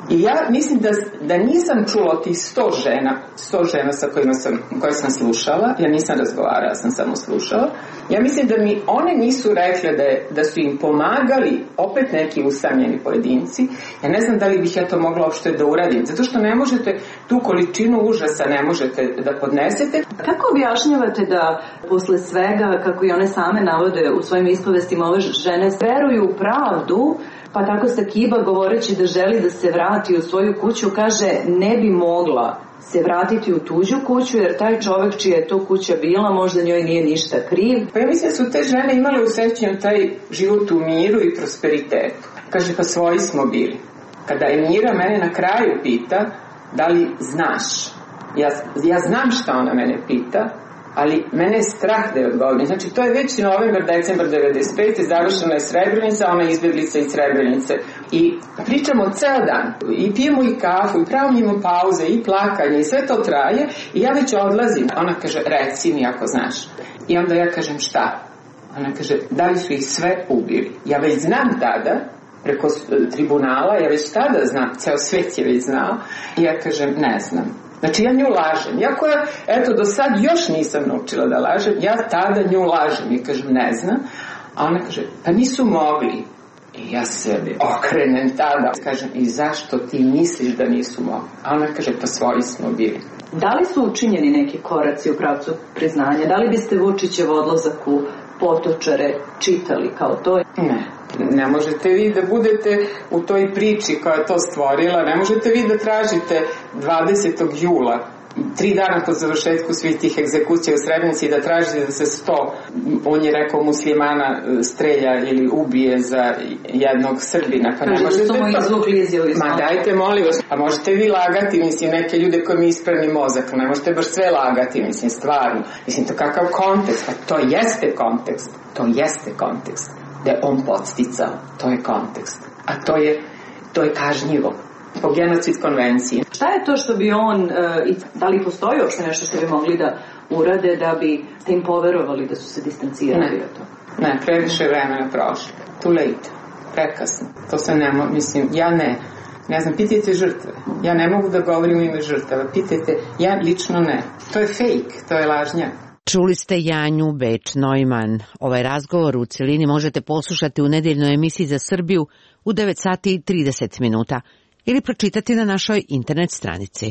I ja mislim da, da nisam čula od tih sto žena, sto žena sa kojima sam, koje sam slušala, ja nisam razgovarala, sam samo slušala, ja mislim da mi one nisu rekle da, je, da su im pomagali opet neki usamljeni pojedinci. Ja ne znam da li bih ja to mogla uopšte da uradim, zato što ne možete tu količinu užasa ne možete da podnesete. Kako objašnjavate da posle svega, kako i one same navode u svojim ispovestima, ove žene veruju u pravdu, pa tako Sakiba govoreći da želi da se vrati u svoju kuću, kaže ne bi mogla se vratiti u tuđu kuću, jer taj čovek čija je to kuća bila, možda njoj nije ništa kriv. Pa ja mislim da su te žene imale u sećanju taj život u miru i prosperitetu. Kaže, pa svoji smo bili. Kada Emira mene na kraju pita, da li znaš? Ja, ja znam šta ona mene pita, ali mene je strah da je odgovorim. Znači, to je već novembar, decembar devedeset pete završena je Srebrenica, ona je izbjeglica iz Srebrenice. I pričamo ceo dan, i pijemo i kafu, i pravimo pauze, i plakanje, i sve to traje, i ja već odlazim. Ona kaže, reci mi ako znaš. I onda ja kažem, šta? Ona kaže, da li su ih sve ubili? Ja već znam tada, preko tribunala, ja već tada znam, ceo svet je već znao, i ja kažem, ne znam. Znači ja nju lažem, iako ja, eto, do sad još nisam naučila da lažem, ja tada nju lažem i kažem ne znam, a ona kaže, pa nisu mogli. I ja se okrenem tada, kažem, i zašto ti misliš da nisu mogli? A ona kaže, pa svoji smo bili. Da li su učinjeni neki koraci u pravcu priznanja? Da li biste Vučićev odlazak u Potočare čitali kao to? Ne. Ne možete vi da budete u toj priči koja je to stvorila, ne možete vi da tražite dvadesetog jula, tri dana po završetku svih tih egzekucija u Srebrenici, i da tražite da se sto, on je rekao, muslimana strelja ili ubije za jednog Srbina. Pa ne možete to... Ma dajte, molim vas. A možete vi lagati, mislim, neke ljude koji mi ispravni mozak, ne možete baš sve lagati, mislim, stvarno. Mislim, to kakav kontekst, pa to jeste kontekst, to jeste kontekst. Da je on podsticao, to je kontekst. A to je, to je kažnjivo po genocid konvenciji. Šta je to što bi on, uh, i da li postoji uopšte nešto što bi mogli da urade da bi ste im poverovali da su se distancirali od toga? Ne, previše vremena prošlo. Too late. Prekasno. To se ne mo... Mislim, ja ne. Ne znam, pitajte žrtve. Ja ne mogu da govorim u ime žrtava. Pitajte, ja lično ne. To je fake, to je lažnja. Čuli ste Janju Beč-Neumann. Ovaj razgovor u celini možete poslušati u nedeljnoj emisiji za Srbiju u devet sati i trideset minuta ili pročitati na našoj internet stranici.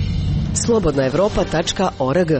slobodna evropa tačka org.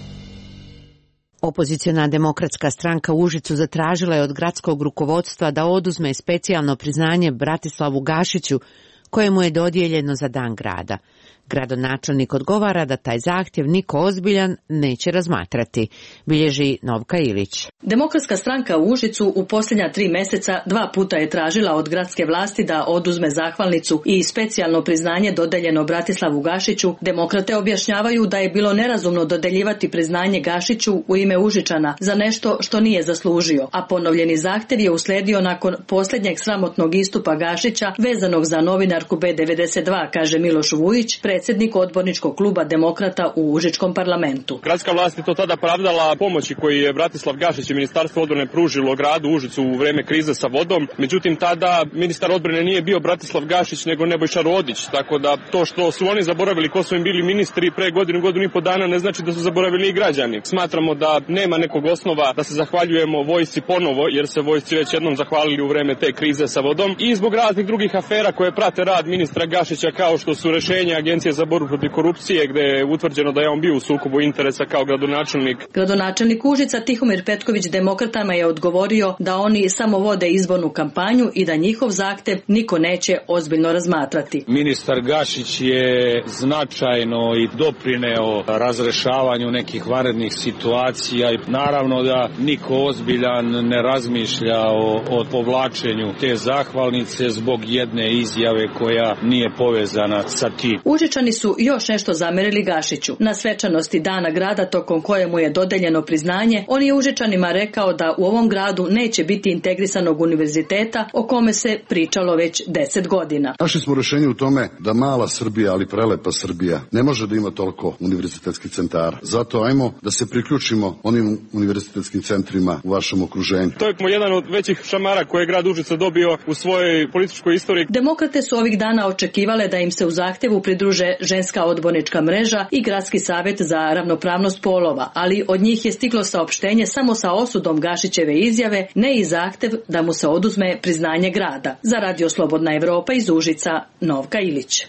Opoziciona demokratska stranka u Užicu zatražila je od gradskog rukovodstva da oduzme specijalno priznanje Bratislavu Gašiću, kojemu je dodijeljeno za dan grada. Gradonačelnik odgovara da taj zahtjev niko ozbiljan neće razmatrati, bilježi Novka Ilić. Demokratska stranka u Užicu u posljednja tri meseca dva puta je tražila od gradske vlasti da oduzme zahvalnicu i specijalno priznanje dodeljeno Bratislavu Gašiću. Demokrate objašnjavaju da je bilo nerazumno dodeljivati priznanje Gašiću u ime Užičana za nešto što nije zaslužio, a ponovljeni zahtjev je uslijedio nakon posljednjeg sramotnog istupa Gašića vezanog za novinarku B devedeset dva, kaže Miloš Vujić, predsjednik odborničkog kluba demokrata u Užičkom parlamentu. Gradska vlast je to tada pravdala pomoći koji je Bratislav Gašić i Ministarstvo odbrane pružilo gradu Užicu u vreme krize sa vodom. Međutim, tada ministar odbrane nije bio Bratislav Gašić, nego Nebojša Rodić. Tako da to što su oni zaboravili ko su im bili ministri pre godinu, godinu i po dana, ne znači da su zaboravili i građani. Smatramo da nema nekog osnova da se zahvaljujemo vojsci ponovo, jer se vojsci već jednom zahvalili u vreme te krize sa vodom, i zbog raznih drugih afera koje prate rad ministra Gašića, kao što su rešenja Agencije za borbu protiv korupcije, gde je utvrđeno da je on bio u sukobu interesa kao gradonačelnik. Gradonačelnik Užica Tihomir Petković demokratama je odgovorio da oni samo vode izbornu kampanju i da njihov zahtev niko neće ozbiljno razmatrati. Ministar Gašić je značajno i doprineo razrešavanju nekih vanrednih situacija i naravno da niko ozbiljan ne razmišlja o, o povlačenju te zahvalnice zbog jedne izjave koja nije povezana sa tim. Užički Užičani su još nešto zamerili Gašiću. Na svečanosti Dana grada tokom kojemu je dodeljeno priznanje, on je Užičanima rekao da u ovom gradu neće biti integrisanog univerziteta o kome se pričalo već deset godina. Našli smo rješenje u tome da mala Srbija, ali prelepa Srbija, ne može da ima toliko univerzitetskih centara. Zato ajmo da se priključimo onim univerzitetskim centrima u vašem okruženju. To je jedan od većih šamara koje je grad Užice dobio u svojoj političkoj istoriji. Demokrate su ovih dana očekivale da im se u zahtjevu pridruže ženska odbornička mreža i Gradski savjet za ravnopravnost polova, ali od njih je stiglo saopštenje samo sa osudom Gašićeve izjave, ne i zahtjev da mu se oduzme priznanje grada. Za Radio Slobodna Evropa iz Užica, Novka Ilić.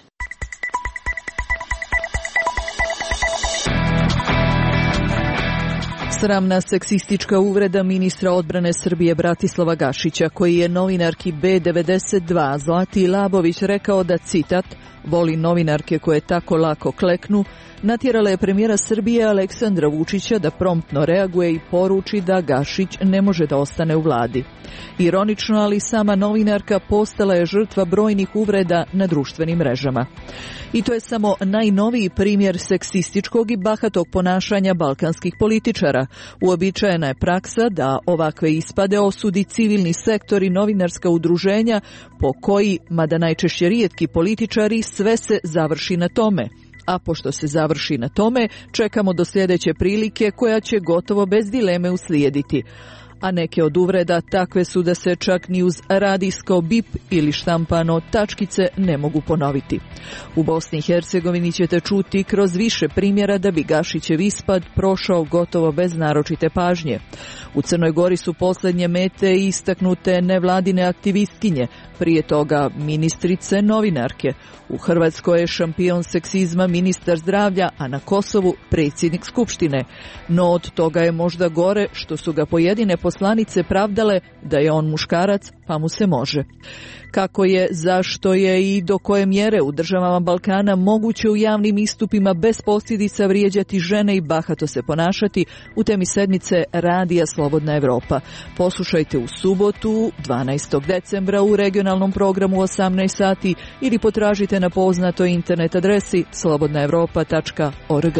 Sramna seksistička uvreda ministra odbrane Srbije Bratislava Gašića, koji je novinarki B devedeset dva Zlati Labović rekao da, citat, voli novinarke koje tako lako kleknu, natjerala je premijera Srbije Aleksandra Vučića da promptno reaguje i poruči da Gašić ne može da ostane u vladi. Ironično, ali sama novinarka postala je žrtva brojnih uvreda na društvenim mrežama. I to je samo najnoviji primjer seksističkog i bahatog ponašanja balkanskih političara. Uobičajena je praksa da ovakve ispade osudi civilni sektor i novinarska udruženja, po koji, mada najčešće rijetki političari, sve se završi na tome. A pošto se završi na tome, čekamo do sljedeće prilike koja će gotovo bez dileme uslijediti. A neke od uvreda takve su da se čak ni uz radijsko bip ili štampano tačkice ne mogu ponoviti. U Bosni i Hercegovini ćete čuti kroz više primjera da bi Gašićev ispad prošao gotovo bez naročite pažnje. U Crnoj Gori su posljednje mete istaknute nevladine aktivistkinje, prije toga ministrice, novinarke. U Hrvatskoj je šampion seksizma ministar zdravlja, a na Kosovu predsjednik Skupštine. No od toga je možda gore što su ga pojedine poslanice pravdale da je on muškarac, pa mu se može. Kako je, zašto je i do koje mjere u državama Balkana moguće u javnim istupima bez posljedica vrijeđati žene i bahato se ponašati, u temi sedmice Radija Slobodna Evropa. Poslušajte u subotu, dvanaestog decembra u regionalnom programu osamnaest sati ili potražite na poznatoj internet adresi slobodna evropa tačka org.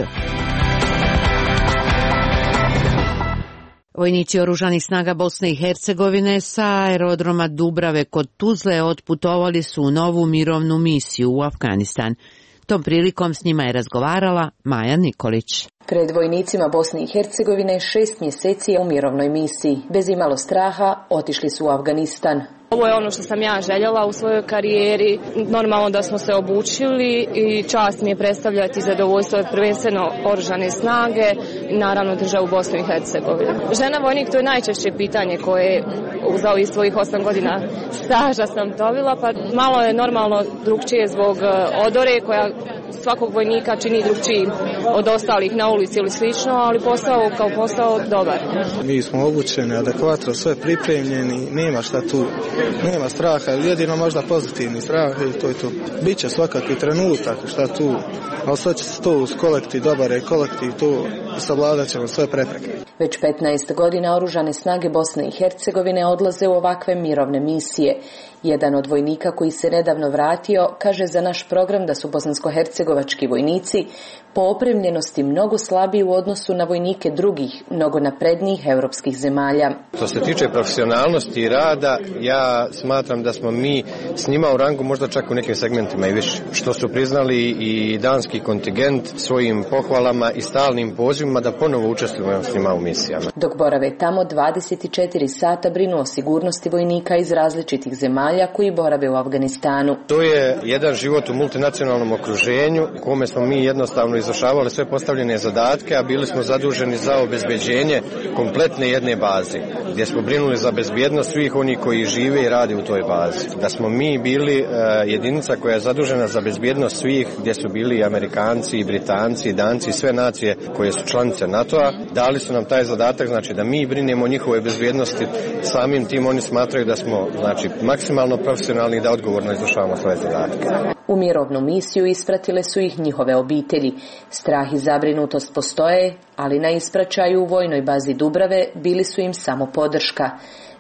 Vojnici oružanih snaga Bosne i Hercegovine sa aerodroma Dubrave kod Tuzle otputovali su u novu mirovnu misiju u Afganistan. Tom prilikom s njima je razgovarala Maja Nikolić. Pred vojnicima Bosne i Hercegovine šest mjeseci je u mirovnoj misiji. Bez imalo straha otišli su u Afganistan. Ovo je ono što sam ja željela u svojoj karijeri. Normalno da smo se obučili i čast mi je predstavljati zadovoljstvo prvenstveno oružane snage i naravno državu Bosnu i Hercegovinu. Žena vojnik, to je najčešće pitanje koje za ovih svojih osam godina staža sam dobila, pa malo je normalno drugčije zbog odore koja svakog vojnika čini drugčiji od ostalih na ulici ili slično, ali posao kao posao dobar. Mi smo obučeni, adekvatno, sve pripremljeni, nema šta tu, nema straha, jedino možda pozitivni strah i to je to. Biće svakakvi trenutak, šta tu, ali sve će se to uz kolektiv, dobar je kolektiv, to savladat ćemo sve prepreke. Već petnaest godina oružane snage Bosne i Hercegovine odlaze u ovakve mirovne misije. Jedan od vojnika koji se nedavno vratio kaže za naš program da su bosansko-hercegovački vojnici po opremljenosti mnogo slabiji u odnosu na vojnike drugih, mnogo naprednijih europskih zemalja. Što se tiče profesionalnosti i rada, ja smatram da smo mi s njima u rangu možda čak u nekim segmentima i više. Što su priznali i danski kontingent svojim pohvalama i stalnim pozivima da ponovo učestvujemo s njima u misijama. Dok borave tamo dvadeset četiri sata brinu o sigurnosti vojnika iz različitih zemalja koji borave u Afganistanu. To je jedan život u multinacionalnom okruženju u kome smo mi jednostavno izvršavali sve postavljene zadatke, a bili smo zaduženi za obezbeđenje kompletne jedne baze, gdje smo brinuli za bezbjednost svih onih koji žive i rade u toj bazi. Da smo mi bili uh, jedinica koja je zadužena za bezbjednost svih, gdje su bili i Amerikanci, i Britanci, i Danci, i sve nacije koje su članice NATO-a, dali su nam taj zadatak, znači da mi brinemo o njihovoj bezbjednosti, samim tim oni smatraju da smo, znači, maksimalno profesionalni i da odgovorno izvršavamo svoje zadatke. U mirovnu misiju ispratile su ih njihove obitelji. Strah i zabrinutost postoje, ali na ispraćaju u vojnoj bazi Dubrave bili su im samo podrška.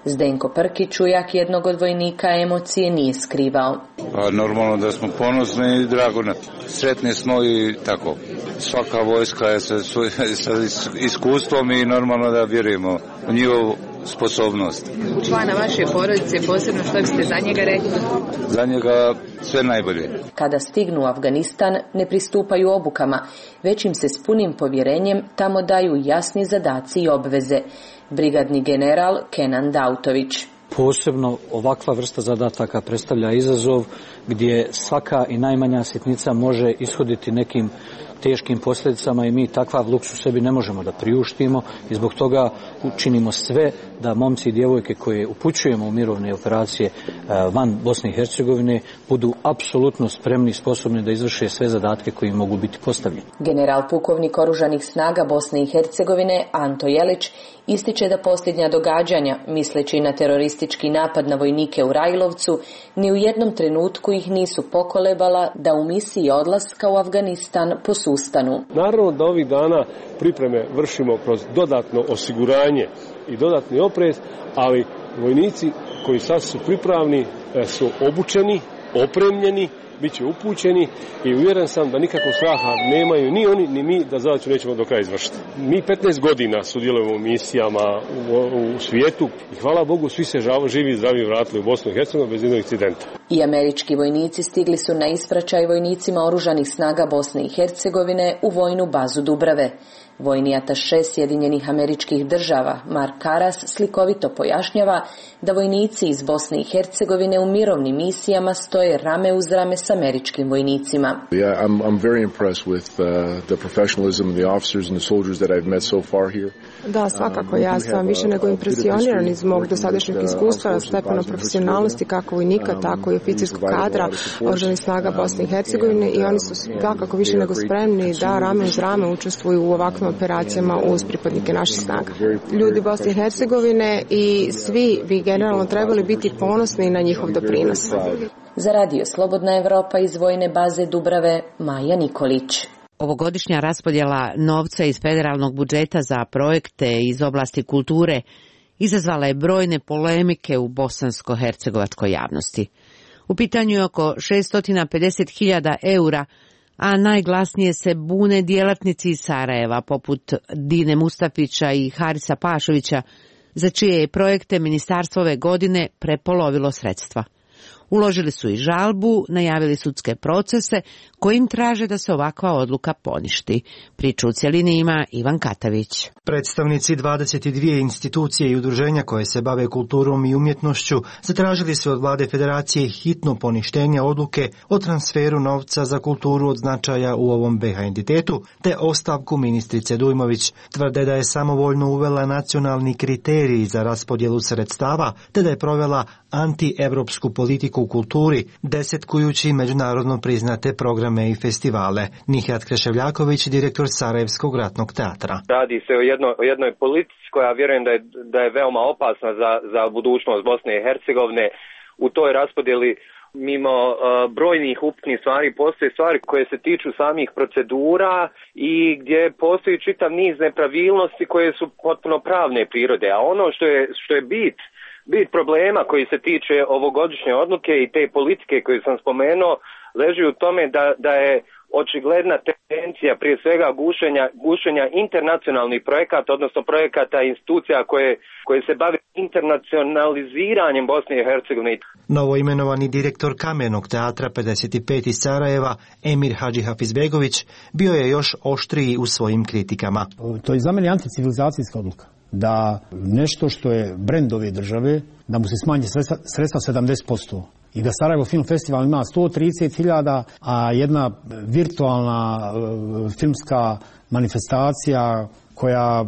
Zdenko Prkić, ujak jednog od vojnika, emocije nije skrivao. A normalno da smo ponosni i drago, sretni smo i tako. Svaka vojska je sa, sa iskustvom i normalno da vjerujemo u njihovu sposobnost. Člana vaše porodice, posebno što biste za njega rekli? Za njega sve najbolje. Kada stignu u Afganistan, ne pristupaju obukama, već im se s punim povjerenjem tamo daju jasni zadaci i obveze. Brigadni general Kenan Dautović. Posebno ovakva vrsta zadataka predstavlja izazov gdje svaka i najmanja sitnica može ishoditi nekim teškim posljedicama i mi takav luksus sebi ne možemo da priuštimo i zbog toga učinimo sve da momci i djevojke koje upućujemo u mirovne operacije van Bosne i Hercegovine budu apsolutno spremni i sposobni da izvrše sve zadatke koji mogu biti postavljeni. General pukovnik Oružanih snaga Bosne i Hercegovine Anto Jelić ističe da posljednja događanja, misleći na teroristički napad na vojnike u Rajlovcu, ni u jednom trenutku ih nisu pokolebala da u misiji odlaska u Afganistan posustanu. Naravno da ovih dana pripreme vršimo kroz dodatno osiguranje i dodatni oprez, ali vojnici koji sad su pripravni su obučeni, opremljeni, bit će upućeni i uvjeren sam da nikakvog straha nemaju ni oni ni mi da zadaću nećemo do kraja izvršiti. Mi petnaest godina sudjelujemo u misijama u, u svijetu i hvala Bogu svi se živi i zdravi vratili u Bosnu i Hercegovinu bez jednog incidenta. I američki vojnici stigli su na ispraćaj vojnicima Oružanih snaga Bosne i Hercegovine u vojnu bazu Dubrave. Vojni ataše Sjedinjenih Američkih Država Mark Karas slikovito pojašnjava da vojnici iz Bosne i Hercegovine u mirovnim misijama stoje rame uz rame s američkim vojnicima. Yeah, I'm I'm very impressed with uh, the professionalism of the officers and the soldiers that I've met so far here. Da, svakako, ja sam više nego impresioniran iz mog dosadašnjeg iskustva, stepenom profesionalnosti kako vojnika, tako i oficirskog kadra Oružanih snaga Bosne i Hercegovine i oni su svakako više nego spremni da rame uz rame učestvuju u ovakvim operacijama uz pripadnike naših snaga. Ljudi Bosne i Hercegovine i svi bi generalno trebali biti ponosni na njihov doprinos. Za radio Slobodna Evropa iz vojne baze Dubrave, Maja Nikolić. Ovogodišnja raspodjela novca iz federalnog budžeta za projekte iz oblasti kulture izazvala je brojne polemike u bosansko-hercegovačkoj javnosti. U pitanju je oko šesto pedeset hiljada eura, a najglasnije se bune djelatnici iz Sarajeva, poput Dine Mustafića i Harisa Pašovića, za čije je projekte ministarstvo ove godine prepolovilo sredstva. Uložili su i žalbu, najavili sudske procese kojim traže da se ovakva odluka poništi. Priču u cjelini ima Ivan Katavić. Predstavnici dvadeset dvije institucije i udruženja koje se bave kulturom i umjetnošću zatražili su od vlade federacije hitno poništenje odluke o transferu novca za kulturu od značaja u ovom B H entitetu, te ostavku ministrice Dujmović. Tvrde da je samovoljno uvela nacionalni kriterij za raspodjelu sredstava, te da je provela anti-evropsku politiku u kulturi, desetkujući međunarodno priznate programe i festivale. Nihat Kreševljaković, direktor Sarajevskog ratnog teatra. Radi se o, jedno, o jednoj politici koja vjerujem da je, da je veoma opasna za, za budućnost Bosne i Hercegovine. U toj raspodjeli mimo uh, brojnih upitnih stvari postoje stvari koje se tiču samih procedura i gdje postoji čitav niz nepravilnosti koje su potpuno pravne prirode. A ono što je, što je bit Bit problema koji se tiče ovogodišnje odluke i te politike koju sam spomenuo leži u tome da, da je očigledna tendencija prije svega gušenja, gušenja internacionalnih projekata, odnosno projekata institucija koje, koje se bave internacionaliziranjem Bosne i Hercegovine. Novo imenovani direktor Kamenog teatra pedeset pet iz Sarajeva, Emir Hadži Hafizbegović, bio je još oštriji u svojim kritikama. To je za mene anticivilizacijska odluka. Da nešto što je brend ove države, da mu se smanji sredstva sedamdeset posto. I da Sarajevo Film Festival ima sto trideset hiljada, a jedna virtualna uh, filmska manifestacija koja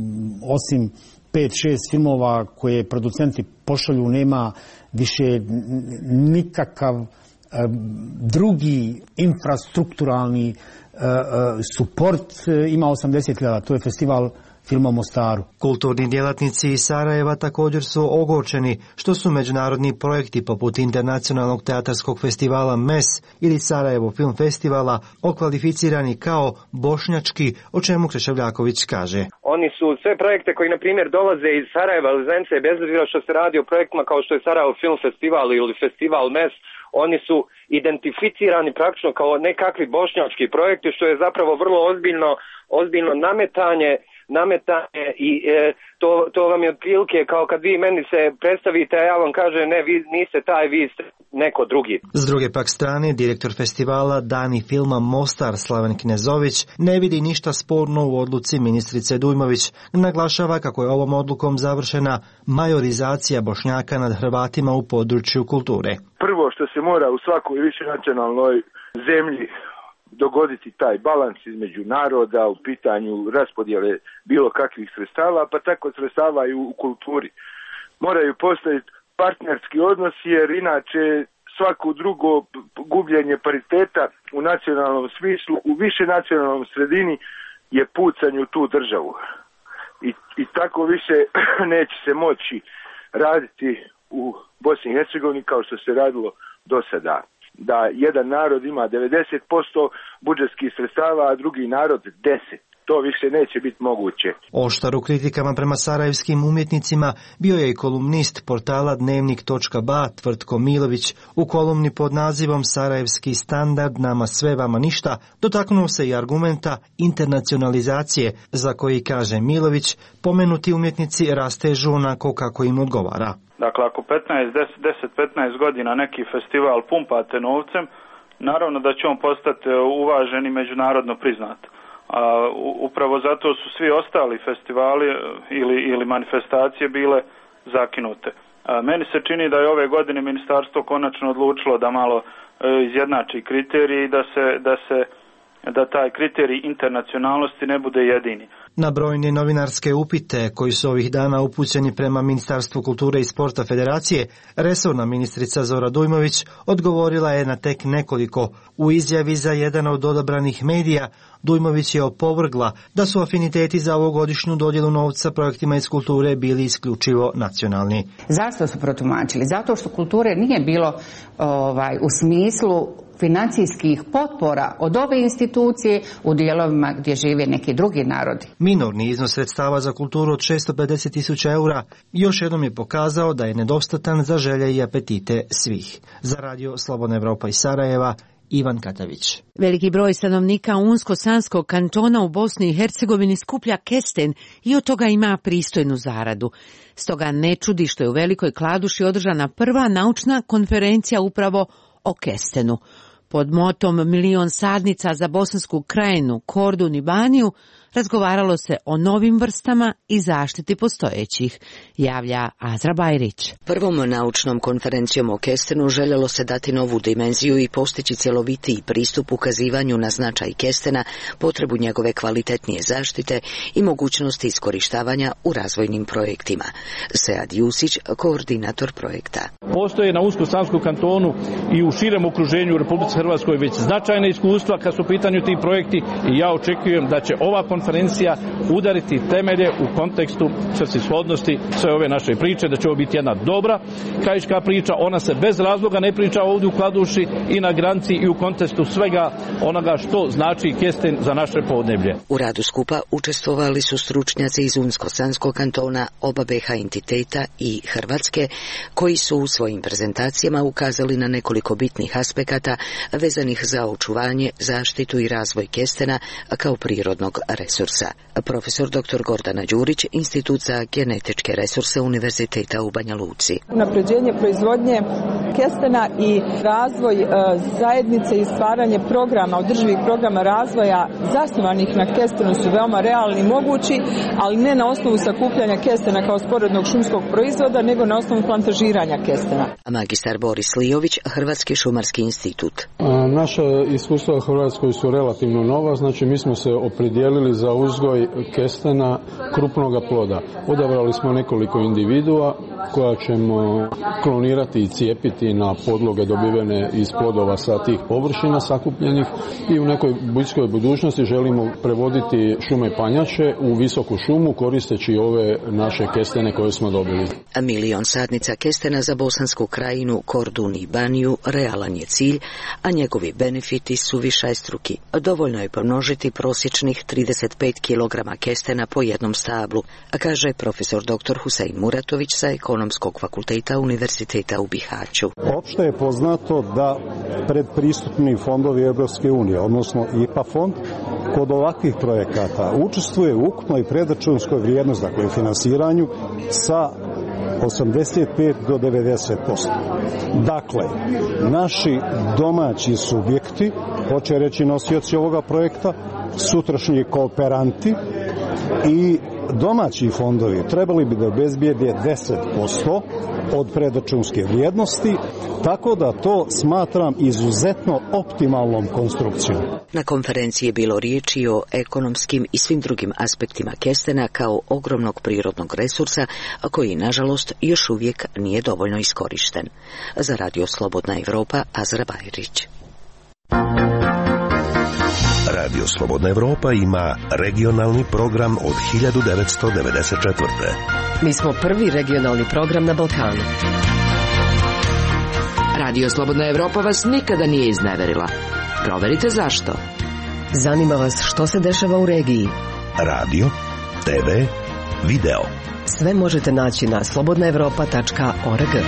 osim pet šest filmova koje producenti pošalju nema više nikakav uh, drugi infrastrukturalni uh, uh, suport, uh, ima osamdeset hiljada. To je festival filma o Mostaru. Kulturni djelatnici iz Sarajeva također su ogorčeni što su međunarodni projekti poput Internacionalnog teatarskog festivala M E S ili Sarajevo film festivala okvalificirani kao bošnjački, o čemu Kreševljaković kaže. Oni su sve projekte koji, na primjer, dolaze iz Sarajeva ili Zence, bez obzira što se radi o projektima kao što je Sarajevo film festival ili festival M E S, oni su identificirani praktično kao nekakvi bošnjački projekti, što je zapravo vrlo ozbiljno, ozbiljno nametanje, nametanje i e, to, to vam je otprilike kao kad vi meni se predstavite, a ja vam kažem ne, vi niste taj, vi ste neko drugi. S druge pak strane, direktor festivala Dani filma Mostar Slaven Knezović ne vidi ništa sporno u odluci ministrice Dujmović. Naglašava kako je ovom odlukom završena majorizacija Bošnjaka nad Hrvatima u području kulture. Prvo što se mora u svakoj višenacionalnoj zemlji dogoditi taj balans između naroda u pitanju raspodjele bilo kakvih sredstava, pa tako sredstava i u kulturi. Moraju postojiti partnerski odnosi, jer inače svako drugo gubljenje pariteta u nacionalnom smislu, u više nacionalnom sredini je pucanje u tu državu. I, i tako više neće se moći raditi u Bosni i Hercegovini kao što se radilo do sada. Da jedan narod ima devedeset posto budžetskih sredstava, a drugi narod deset posto. To više neće biti moguće. Oštar u kritikama prema sarajevskim umjetnicima bio je i kolumnist portala dnevnik točka ba Tvrtko Milović. U kolumni pod nazivom Sarajevski standard, nama sve, vama ništa, dotaknuo se i argumenta internacionalizacije, za koji, kaže Milović, pomenuti umjetnici rastežu onako kako im odgovara. Dakle, ako petnaest, deset, petnaest godina neki festival pumpate novcem, naravno da će on postati uvažen i međunarodno priznat. A upravo zato su svi ostali festivali ili, ili manifestacije bile zakinute. A meni se čini da je ove godine ministarstvo konačno odlučilo da malo e, izjednači kriteriji i da se, da se da taj kriterij internacionalnosti ne bude jedini. Na brojne novinarske upite koji su ovih dana upućeni prema Ministarstvu kulture i sporta Federacije, resorna ministrica Zora Dujmović odgovorila je na tek nekoliko. U izjavi za jedan od odabranih medija Dujmović je opovrgla da su afiniteti za ovogodišnju dodjelu novca projektima iz kulture bili isključivo nacionalni. Zašto su protumačili? Zato što kulture nije bilo ovaj, u smislu financijskih potpora od ove institucije u dijelovima gdje žive neki drugi narodi. Minorni iznos sredstava za kulturu od šesto pedeset tisuća eura još jednom je pokazao da je nedostatan za želje i apetite svih. Za radio Slobodna Evropa iz Sarajeva, Ivan Katavić. Veliki broj stanovnika Unsko-Sanskog kantona u Bosni i Hercegovini skuplja kesten i od toga ima pristojnu zaradu. Stoga ne čudi što je u Velikoj Kladuši održana prva naučna konferencija upravo o kestenu. Pod motom Milion sadnica za Bosansku krajinu, Kordun i Baniju razgovaralo se o novim vrstama i zaštiti postojećih, javlja Azra Bajrić. Prvom naučnom konferencijom o kestenu željelo se dati novu dimenziju i postići cjelovitiji pristup ukazivanju na značaj kestena, potrebu njegove kvalitetnije zaštite i mogućnosti iskorištavanja u razvojnim projektima. Sead Jusić, koordinator projekta. Postoje na Unsko-Sanskom kantonu i u širem okruženju u Republici Hrvatskoj već značajne iskustva kad su u pitanju ti projekti i ja očekujem da će ova konferencija udariti temelje u kontekstu svrsishodnosti sve ove naše priče, da će ovo biti jedna dobra krajiška priča, ona se bez razloga ne priča ovdje u Kladuši i na granici i u kontekstu svega onoga što znači kesten za naše podneblje. U radu skupa učestvovali su stručnjaci iz Unsko-Sanskog kantona, oba B H entiteta i Hrvatske, koji su u svojim prezentacijama ukazali na nekoliko bitnih aspekata vezanih za očuvanje, zaštitu i razvoj kestena kao prirodnog resursa. Profesor doktor Gordana Đurić, Institut za genetičke resurse Univerziteta u Banja Luci. Unapređenje proizvodnje kestena i razvoj e, zajednice i stvaranje programa, održivih programa razvoja zasnovanih na kestenu su veoma realni i mogući, ali ne na osnovu sakupljanja kestena kao sporednog šumskog proizvoda, nego na osnovu plantažiranja kestena. Magistar Boris Lijović, Hrvatski šumarski institut. Naša iskustva u Hrvatskoj su relativno nova, znači mi smo se opredijelili za uzgoj kestena krupnog ploda. Odabrali smo nekoliko individua koja ćemo klonirati i cijepiti na podloge dobivene iz plodova sa tih površina sakupljenih i u nekoj bliskoj budućnosti želimo prevoditi šume panjače u visoku šumu koristeći ove naše kestene koje smo dobili. Milion sadnica kestena za Bosansku krajinu, Kordun i Baniju realan je cilj, a njegovi benefiti su višestruki. Dovoljno je pomnožiti prosječnih trideset pet kilograma kestena po jednom stablu, a kaže profesor doktor Husein Muratović sa Ekonomskog fakulteta Univerziteta u Bihaću. Opšte je poznato da predpristupni fondovi Evropske unije, odnosno I P A fond, kod ovakvih projekata učestvuje u ukupnoj predračunskoj vrijednosti, dakle u finansiranju, sa osamdeset pet do devedeset posto. Dakle, naši domaći subjekti, hoće reći nosioci ovoga projekta, sutrašnji kooperanti i domaći fondovi trebali bi da obezbijede deset posto od predračunske vrijednosti, tako da to smatram izuzetno optimalnom konstrukcijom. Na konferenciji je bilo riječi o ekonomskim i svim drugim aspektima kestena kao ogromnog prirodnog resursa, koji nažalost još uvijek nije dovoljno iskorišten. Za Radio Slobodna Evropa, Azra Bajrić. Radio Slobodna Evropa ima regionalni program od hiljadu devetsto devedeset četvrte. Mi smo prvi regionalni program na Balkanu. Radio Slobodna Evropa vas nikada nije izneverila. Proverite zašto. Zanima vas što se dešava u regiji. Radio, te ve, video. Sve možete naći na slobodna evropa tačka org.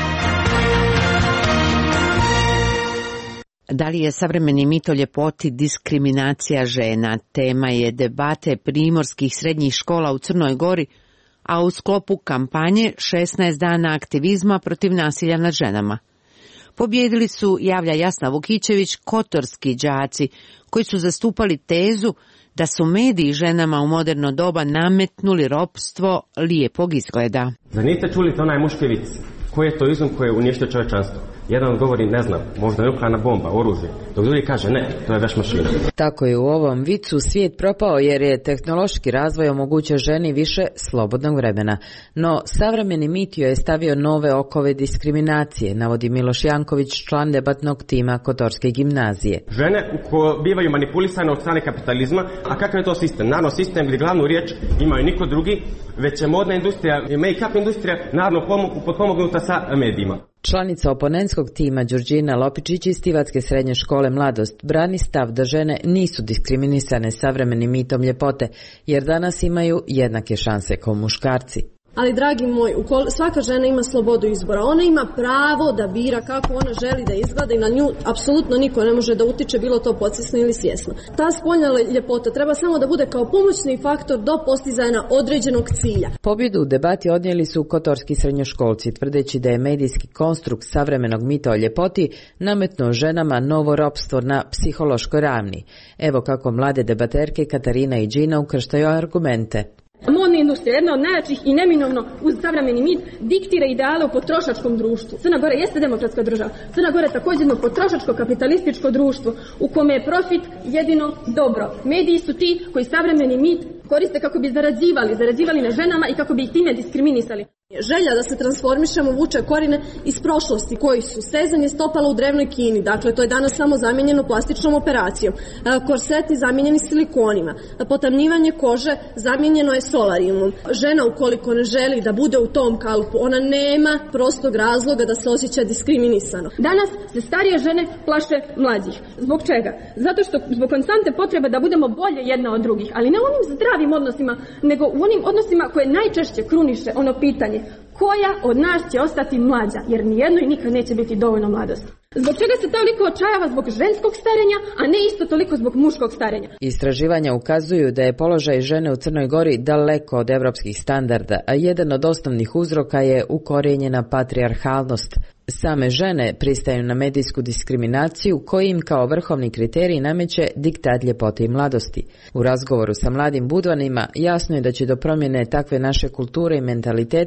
Da li je savremeni mit o ljepoti diskriminacija žena? Tema je debate primorskih srednjih škola u Crnoj Gori, a u sklopu kampanje šesnaest dana aktivizma protiv nasilja nad ženama. Pobjedili su, javlja Jasna Vukićević, kotorski đaci koji su zastupali tezu da su mediji ženama u moderno doba nametnuli ropstvo lijepog izgleda. Zar niste čuli to onaj muški vic? Koji je to izum koji je uništio čovječanstvo? Jedan odgovori ne znam, možda nuklearna bomba, oružje, dok drugi kaže ne, to je veš mašina. Tako je u ovom vicu svijet propao jer je tehnološki razvoj omogućio ženi više slobodnog vremena. No, savremeni mit joj je stavio nove okove diskriminacije, navodi Miloš Janković, član debatnog tima Kotorske gimnazije. Žene ko bivaju manipulisane od strane kapitalizma, a kakav je to sistem? Naravno sistem gdje glavnu riječ imaju niko drugi, već je modna industrija, make-up industrija, naravno potpomognuta sa medijima. Članica oponentskog tima Đurđina Lopičić iz Tivatske srednje škole Mladost brani stav da žene nisu diskriminisane savremenim mitom ljepote, jer danas imaju jednake šanse kao muškarci. Ali, dragi moj, svaka žena ima slobodu izbora. Ona ima pravo da bira kako ona želi da izgleda i na nju apsolutno niko ne može da utiče, bilo to podsvjesno ili svjesno. Ta spoljna ljepota treba samo da bude kao pomoćni faktor do postizanja određenog cilja. Pobjedu u debati odnijeli su kotorski srednjoškolci, tvrdeći da je medijski konstrukt savremenog mita o ljepoti nametnuo ženama novo ropstvo na psihološkoj ravni. Evo kako mlade debaterke Katarina i Džina ukrštaju argumente. Modna industrija, jedna od najjačih i neminovno uz savremeni mit, diktira ideale u potrošačkom društvu. Crna Gora jeste demokratska država. Crna Gora je također jedno potrošačko kapitalističko društvo u kome je profit jedino dobro. Mediji su ti koji savremeni mit koriste kako bi zarađivali, zarađivali na ženama i kako bi ih time diskriminisali. Želja da se transformišemo vuče korine iz prošlosti koji su stezanje stopala u drevnoj Kini, dakle to je danas samo zamijenjeno plastičnom operacijom, korseti zamijenjeni silikonima, potamnivanje kože zamijenjeno je solarijumom. Žena ukoliko ne želi da bude u tom kalpu, ona nema prostog razloga da se osjeća diskriminisano. Danas se starije žene plaše mlađih. Zbog čega? Zato što zbog konstante potrebe da budemo bolje jedna od drugih, ali ne u onim zdravim odnosima, nego u onim odnosima koje najčešće kruniše ono pitanje koja od nas će ostati mlađa, jer nijedno i nikad neće biti dovoljno mladosti. Zbog čega se toliko očajava zbog ženskog starenja, a ne isto toliko zbog muškog starenja? Istraživanja ukazuju da je položaj žene u Crnoj Gori daleko od evropskih standarda, a jedan od osnovnih uzroka je ukorijenjena patrijarhalnost. Same žene pristaju na medijsku diskriminaciju koji im kao vrhovni kriterij nameće diktat ljepote i mladosti. U razgovoru sa mladim budvanima jasno je da će do promjene takve naše kulture i mentaliteta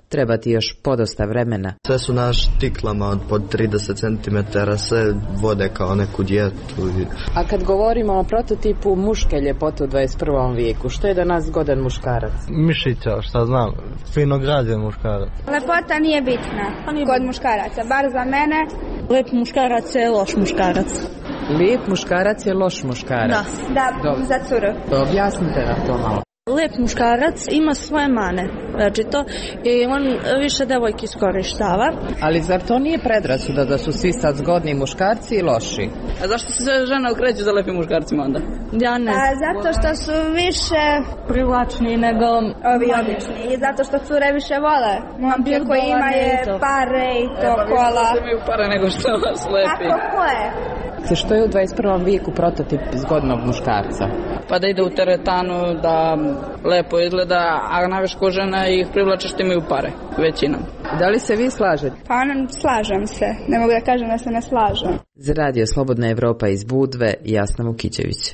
trebati još podosta vremena. Sve su na štiklama od pod trideset centimetara, sve vode kao neku dijetu. A kad govorimo o prototipu muške ljepote u dvadeset prvom vijeku, što je danas zgodan muškarac? Mišića, šta znam, fino građen muškarac. Lepota nije bitna kod muškaraca, bar za mene. Lep muškarac je loš muškarac. Lijep muškarac je loš muškarac. Da, da, Dobro. Za curu. Objasnite nam to malo. Lep muškarac ima svoje mane, znači to, i on više devojki iskorištava. Ali zar to nije predrasuda da su svi sad zgodni muškarci i loši? A zašto se sve žene okreću za lepim muškarcima onda? Ja ne. A zato što su više privlačni nego ovi obični. I zato što cure više vole. Momke koji imaju pare i to kola. Što imaju pare nego što vas lepi. Tako ko je? Što je u dvadeset prvom vijeku prototip zgodnog muškarca? Pa da ide u teretanu, da lepo izgleda, a najviše ko žena ih privlače što imaju pare, većinom. Da li se vi slažete? Pa ono, slažem se. Ne mogu da kažem da se ne slažem. Za Radio Slobodna Evropa iz Budve, Jasna Vukićević.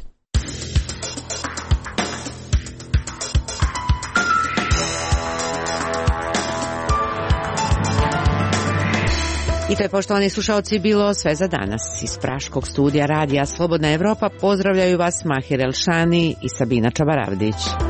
I to je, poštovani slušalci, bilo sve za danas. Iz praškog studija Radija Slobodna Evropa pozdravljaju vas Mahir Elšani i Sabina Čabaravdić.